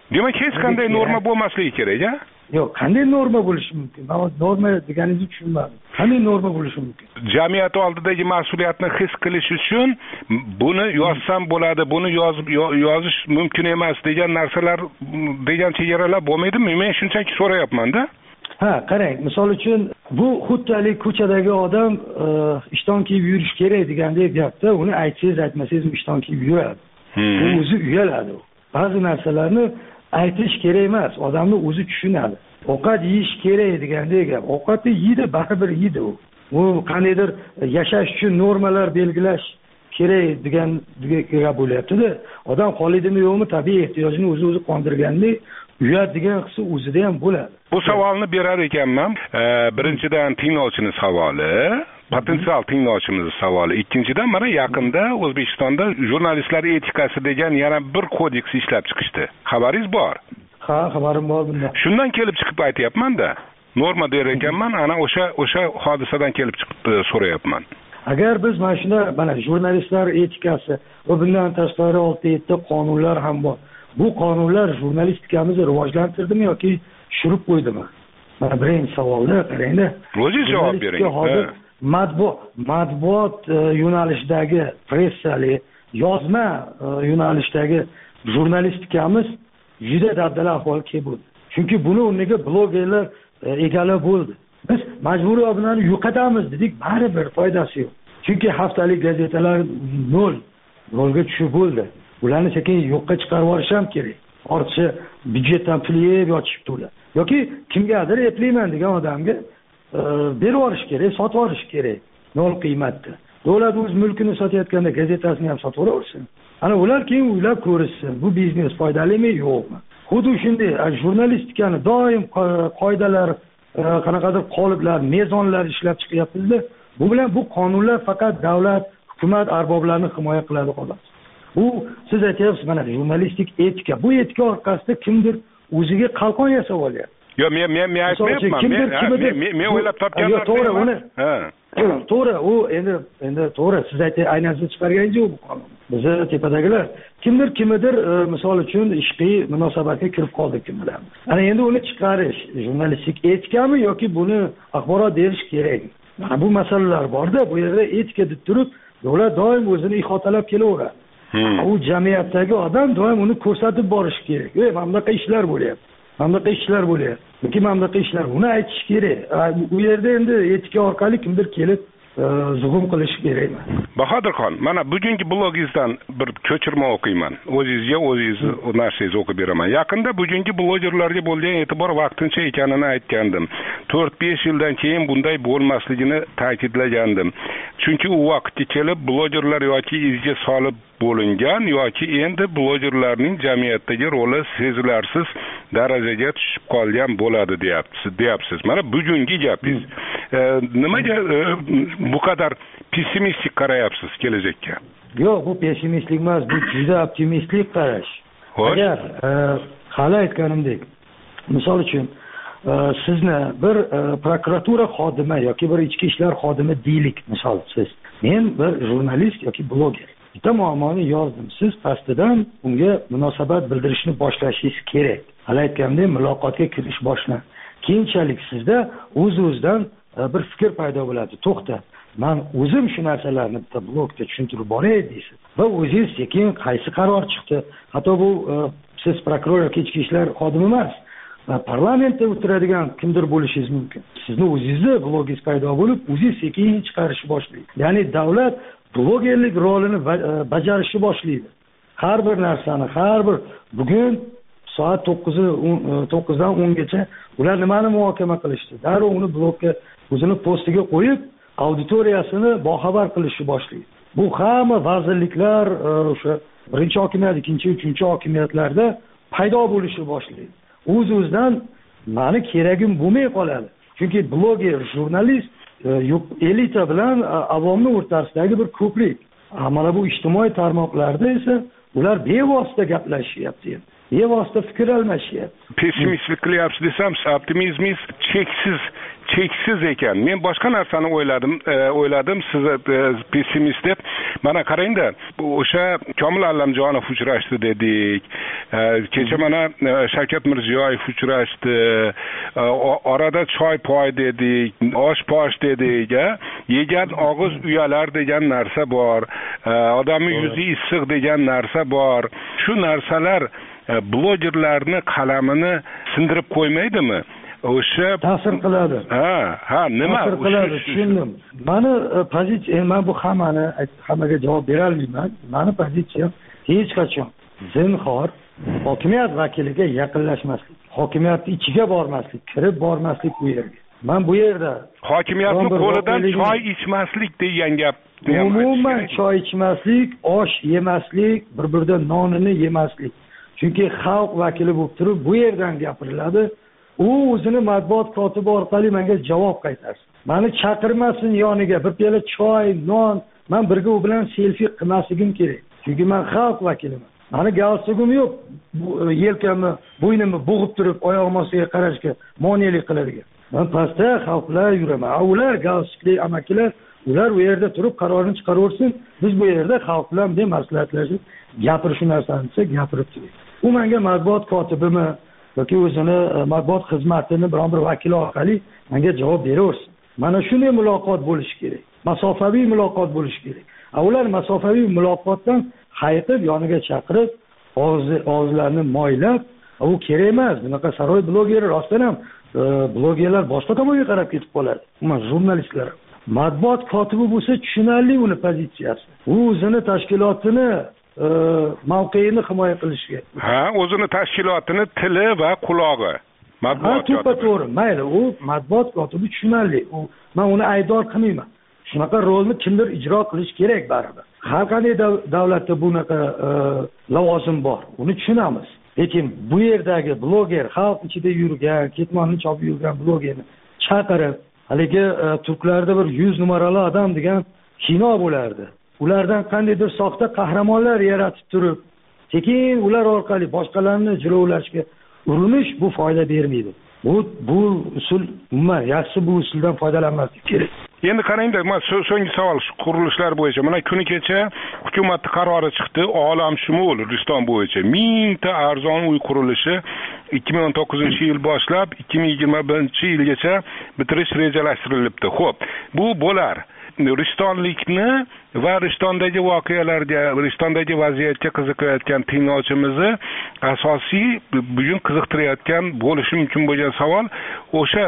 demak hech qanday norma bo'lmasligi kerak a? Yo'q, qanday norma bo'lishi mumkin? Men norma deganingizni tushunmadim. Qanday norma bo'lishi mumkin? Jamiyat oldidagi mas'uliyatni his qilish uchun buni yozsam bo'ladi, buni yozib yozish mumkin emas degan narsalar, degan chegaralar bo'lmaydimi? Men shunchaki so'rayapman-da. Ha, qarang, misol uchun bu xuddalik ko'chadagi odam ishton kiyib yurish kerak degandek gapda, uni aytsangiz aytmasangiz ishton kiyib yuradi. U o'zi uyaladi. Ba'zi narsalarni aytish kerak emas, odamni o'zi tushunadi. Ovqat yeyish kerak degandek gap. Ovqatni yeydi, baribir yeydi u. U qandaydir yashash uchun normalar belgilash kerak degan gap bo'lyapti-da. Odam xolidimi yo'qmi, tabiiy ehtiyojini o'zi-o'zi qondirgandek uyat degan hissi o'zida ham bo'ladi. Bu savolni berar ekanman. Birinchidan tinglovchining savoli, potensial tinglovchimiz savoli. Ikkinchidan mana yaqinda O'zbekistonda jurnalistlar etikasi degan yana bir kodeks ishlab chiqishdi. Xabaringiz bor? Ha, xabarim bor bundan. Shundan kelib chiqib aytayapman-da. Norma der ekanman, ana o'sha o'sha hodisadan kelib chiqib so'rayapman. Agar biz mana shunda mana jurnalistlar etikasi va bundan tashqari olti yetti qonunlar ham bor. Bu qonunlar jurnalistikamizni rivojlantirdimi yoki tushirib qo'ydimi? Mana birinchi savolda qarangda. O'zingiz javob bering. Hozir matbuot matbuot yo'nalishidagi pressali, yozma yo'nalishdagi jurnalistikamiz juda dabdala ahvolga keldi. Chunki buni o'rniga blogerlar egallab bo'ldi. Biz majburiy obunani yo'qotamiz dedik, baribir foydasi yo'q. Chunki haftalik gazetalar nol, nolga tushib bo'ldi. Ularni sekin yo'qqa chiqarib olish ham kerak. Ortiqcha byudjetdan pul yeb yotishibdi ular. Yoki kimgadir eplayman degan odamga berib yuborish kerak, sotib olish kerak. Nol qiymatda. Davlat o'z mulkini sotayotganda gazetasini ham sotib olaversin. Ana ular keyin o'ylab ko'rishsin, bu biznes foydalimi yo'qmi? Xuddi shunday jurnalistikani doim qoidalar, qanaqadir qoliplar, mezonlar ishlab chiqyapmiz-da. Bu bilan bu qonunlar faqat davlat, hukumat arboblarini himoya qiladi xolos. Bu siz aytyapsiz mana jurnalistik etika. Bu etika orqasida kimdir o'ziga qalqon yasab olyapti. Yo, men men men aytmayapman. Men men o'ylab topgan narsa. To'g'ri, uni. Ha. To'g'ri, u endi endi to'g'ri siz aytay aynasini chiqarganingiz u qonun. Biz tepadagilar kimdir kimidir misol uchun ishqiy munosabatga kirib qoldi kim bilan. Ana endi uni chiqarish jurnalistik etikami yoki buni axborot berish kerak. Mana bu masalalar borda, bu yerda etika deb turib, davlat doim o'zini ihotalab kelaveradi. U jamiyatdagi odam doim uni ko'rsatib borish kerak. Ey, mana bunaqa ishlar bo'lyapti. Mana bunaqa ishlar bo'lyapti. Yoki mana bunaqa ishlar, uni aytish kerak. U yerda endi etika orqali kimdir kelib zug'um qilish kerak. Bahodirxon, mana bugungi blogingizdan bir ko'chirma o'qiyman. O'zingizga o'zingiz narsangizni o'qib beraman. Yaqinda bugungi blogerlarga bo'lgan e'tibor vaqtincha ekanini aytgandim. to'rt besh yildan keyin bunday bo'lmasligini ta'kidlagandim. Chunki u vaqtga kelib blogerlar yoki izga solib bo'lingan yoki endi blogerlarning jamiyatdagi roli sezilarsiz darajaga tushib qolgan bo'ladi deyapsiz. deyapsiz. Mana bugungi gapingiz. E, nimaga e, bu qadar pessimistik qarayapsiz kelajakka? Yo'q, bu pessimistlik emas, bu juda optimistik qarash. Agar hali aytganimdek, misol uchun sizni bir prokuratura xodimi yoki bir ichki ishlar xodimi deylik, misol siz. Men bir jurnalist yoki bloger. Bitta muammoni yozdim. Siz pastidan unga munosabat bildirishni boshlashingiz kerak. Hali aytganimdek, muloqotga kirish boshlan. Keyinchalik sizda o'z-o'zidan bir fikr paydo bo'ladi. To'xta, men o'zim shu narsalarni bitta blogda tushuntirib boray deysiz. Va o'zingiz sekin qaysi qaror chiqdi? Hatto bu siz prokuror yoki ichki ishlar xodimi emas, parlamentda o'tiradigan kimdir bo'lishingiz mumkin. Sizni o'zingizni blogingiz paydo bo'lib, o'zingiz sekin chiqarishni boshlaydi. Ya'ni davlat blogerlik rolini bajarishni boshlaydi. Har bir narsani, har bir bugun soat to'qqiz dan o'n gacha ular nimani muhokama qilishdi? Darrov uni blogga o'zini postiga qo'yib, auditoriyasini boxabar qilishni boshlaydi. Bu hamma vazirliklar o'sha birinchi hokimiyat, ikkinchi, uchinchi hokimiyatlarda paydo bo'lishni boshlaydi. O'z-o'zidan meni keragim bo'lmay qoladi. Chunki bloger, jurnalist elita bilan avomning o'rtasidagi bir ko'prik. Mana bu ijtimoiy tarmoqlarda esa ular bevosita gaplashyapti. Bevosita fikr almashyapti. Pessimistlik qilyapsiz desam, optimizmingiz cheksiz cheksiz ekan. Men boshqa narsani o'yladim, o'yladim siz pessimist deb. Mana qarangda, o'sha Komil Allamjonov uchrashdi dedik. kecha mana Shavkat Mirziyoyev uchrashdi, orada choy poy dedik, osh posh dedik, yegan og'iz uyalar degan narsa bor, odamning yuzi issiq degan narsa bor. Shu narsalar blogerlarni qalamini sindirib qo'ymaydimi? O'sha ta'sir qiladi. Ha, ha, nima? Ta'sir qiladi, tushundim. Mani pozitsiya, men bu hammani hammaga javob bera olmayman. Mani pozitsiyam hech qachon zinhor hokimiyat vakiliga yaqinlashmaslik, hokimiyatning ichiga bormaslik, kirib bormaslik bu yerga. Men bu yerda hokimiyatning qo'lidan choy ichmaslik degan gap. Umuman choy ichmaslik, osh yemaslik, bir-biridan nonini yemaslik. Chunki xalq vakili bo'lib turib bu yerdan gapiriladi. U o'zini matbuot kotibi orqali menga javob qaytarsin. Meni chaqirmasin yoniga, bir piyola choy, non, men birga u bilan selfie qilmasligim kerak. Chunki men xalq vakiliman. Meni galstugim yo'q. Yelkamni, bo'ynimni bo'g'ib turib, oyog'im ostiga qarashga monelik qiladigan. Men pastda xalqlar yuraman. Ular galstukli amakilar, ular u yerda turib qarorini chiqaraversin. Biz bu yerda xalq bilan bir maslahatlashib, gapirish narsani desa gapirib turamiz. U menga matbuot kotibimi yoki o'zini matbuot xizmatini biron bir vakili orqali menga javob beraversin. Mana shunday muloqot bo'lishi kerak. Masofaviy muloqot bo'lishi kerak. Ular masofaviy muloqotdan hayiqib yoniga chaqirib, og'izlarini moylab, u kerak emas. Bunaqa saroy blogeri rostdan ham blogerlar boshqa tomonga qarab ketib qoladi. Umuman jurnalistlar. Matbuot kotibi bo'lsa tushunarli uni pozitsiyasi. U o'zini tashkilotini mavqeini himoya qilishga. Ha, o'zini tashkilotini tili va qulog'i. Matbuot kotibi. To'g'ri, mayli, u matbuot kotibi tushunarli. U men uni aybdor qilmayman. Shunaqa rolni kimdir ijro qilish kerak baribir. Har qanday davlatda bunaqa lavozim bor. Uni tushunamiz. Lekin bu yerdagi bloger, xalq ichida yurgan, ketmonni chopib yurgan blogerni chaqirib, haligi turklarda bir yuz numarali odam degan kino bo'lardi. Ulardan qandaydir soxta qahramonlar yaratib turib, sekin ular orqali boshqalarni jilovlashga urinish bu foyda bermaydi. Bu bu usul umuman yaxshi bu usuldan foydalanmaslik kerak. Endi qarangda, men so'nggi savol qurilishlar bo'yicha. Mana kuni kecha hukumatning qarori chiqdi, olamshumul Riston bo'yicha mingta arzon uy qurilishi ikki ming o'n to'qqizinchi yil boshlab ikki ming yigirma birinchi yilgacha bitirish rejalashtirilibdi. Xo'p, bu bo'lar. Ristonlikni va Ristondagi voqealarga, Ristondagi vaziyatga qiziqayotgan tinglovchimizni asosiy bugun qiziqtirayotgan bo'lishi mumkin bo'lgan savol o'sha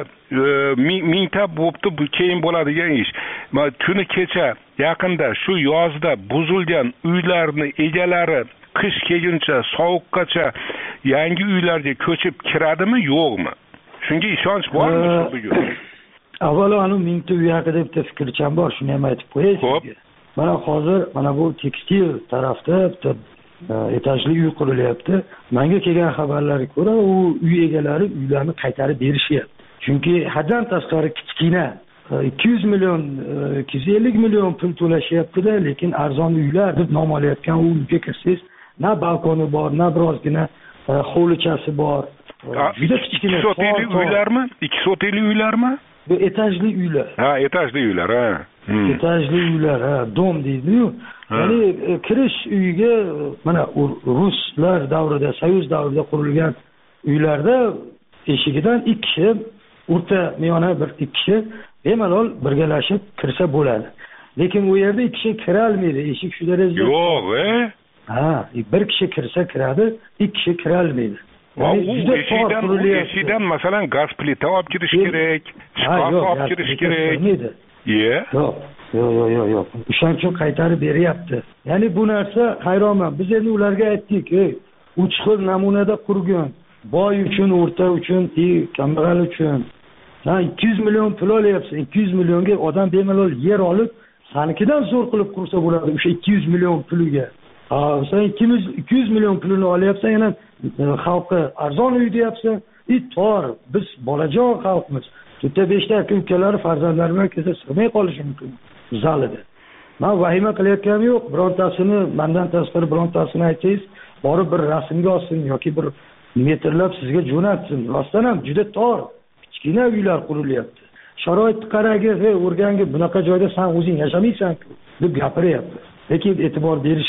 mingta bo'pti, bu keyin bo'ladigan ish. Kuni kecha yaqinda shu yozda buzilgan uylarni egalari qish kelguncha, sovuqqacha yangi uylarga ko'chib kiradimi, yo'qmi? Shunga ishonch bormi shu bugun? Avvalo anu mingta uy haqida bitta fikrcham bor, shuni ham aytib qo'yay sizga. Mana hozir mana bu tekstil tarafda bitta etajli uy qurilyapti. Menga kelgan xabarlarga ko'ra, u uy egalari uylarni qaytarib berishyapti. Chunki haddan tashqari kichkina ikki yuz million, ikki yuz ellik million pul to'lashyapti-da, lekin arzon uylar deb nom olayotgan u uyga kirsangiz, na balkoni bor, na birozgina hovlichasi bor. Juda kichkina sotili uylarmi? ikki sotili uylarmi? Bu etajli uylar. Ha, etajli uylar, ha. Hmm. Etajli uylar, ha, dom deydi-yu. Ya'ni kirish uyiga mana ruslar davrida, soyuz davrida qurilgan uylarda eshigidan ikki kishi, o'rta miyona bir ikki kishi bemalol birgalashib kirsa bo'ladi. Lekin u yerda ikki kishi kira olmaydi, eshik shu darajada. Yo'q, eh? Ha, bir kishi kirsa kiradi, ikki kishi kira olmaydi. Eshikdan, eshikdan masalan gaz plita olib kirish kerak, shkaf olib kirish kerak. Ye? Yo'q, yo'q, yo'q, yo'q. O'shaning uchun qaytarib beryapti. Ya'ni bu narsa hayronman. Biz endi ularga aytdik, ey, uch xil namunada qurgan. Boy uchun, o'rta uchun, kambag'al uchun. Sen ikki yuz million pul olyapsan, ikki yuz millionga odam bemalol yer olib, sanikidan zo'r qilib qursa bo'ladi o'sha ikki yuz million puliga. Ha, sen ikki yuz million pulini olyapsan, yana xalqqa arzon uy deyapsan. It tor, biz bolajon xalqmiz. To'rtta beshta aka-ukalari farzandlari bilan kelsa sig'may qolishi mumkin zalida. Men vahima qilayotganim yo'q. Birontasini, mendan tashqari birontasini aytsangiz, borib bir rasmga olsin yoki bir metrlab sizga jo'natsin. Rostdan ham juda tor, kichkina uylar qurilyapti. Sharoitni qaragi, "Ey, o'rganga bunaqa joyda sen o'zing yashamaysan-ku" deb gapiryapti. Lekin e'tibor berishmayapti.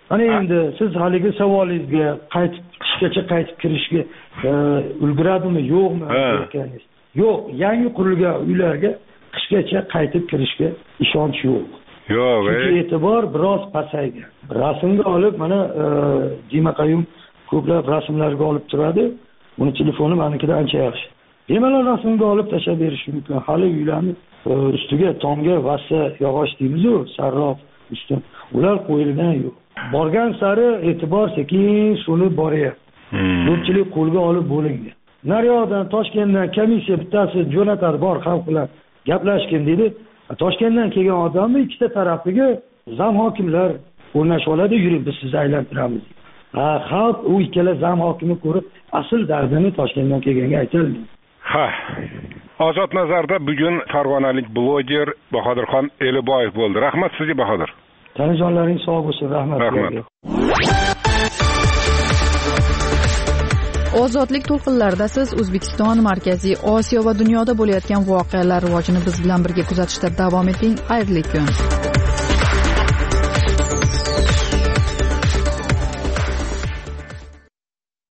ana endi siz haligi savolingizga qaytib qishgacha qaytib kirishga ulguradimi yo'qmi aytganingiz. Yo'q, yangi qurilgan uylarga qishgacha qaytib kirishga ishonch yo'q. Yo'q, chunki e'tibor biroz pasaygan. Rasmga olib mana Dima Qayum ko'plab rasmlarga olib turadi. Uni telefoni menikidan ancha yaxshi. Bemalol rasmga olib tashlab berish mumkin. Hali uylarni ustiga tomga vassa yog'och deymiz-ku, sarrof usti. Ular qo'yilgan yo'q. Borgan sari e'tibor sekin so'nib boryapti. Ko'pchilik qo'lga olib bo'lingan. Naryoqdan Toshkentdan komissiya bittasi jo'natadi bor xalq bilan gaplashgin dedi. Toshkentdan kelgan odamni ikkita tarafiga zam hokimlar o'rnash oladi, yuring biz sizni aylantiramiz. Ha, xalq u ikkala zam hokimni ko'rib asl dardini Toshkentdan kelganga aytadi. Ha. Ozod nazarda bugun farg'onalik bloger Bahodirxon Eliboyev bo'ldi. Rahmat sizga Bahodir. Tanajonlaring sog' bo'lsin, rahmat. Rahmat. Ozodlik to'lqinlarida siz O'zbekiston, Markaziy Osiyo va dunyoda bo'layotgan voqealar rivojini biz bilan birga kuzatishda davom eting. Xayrli kun.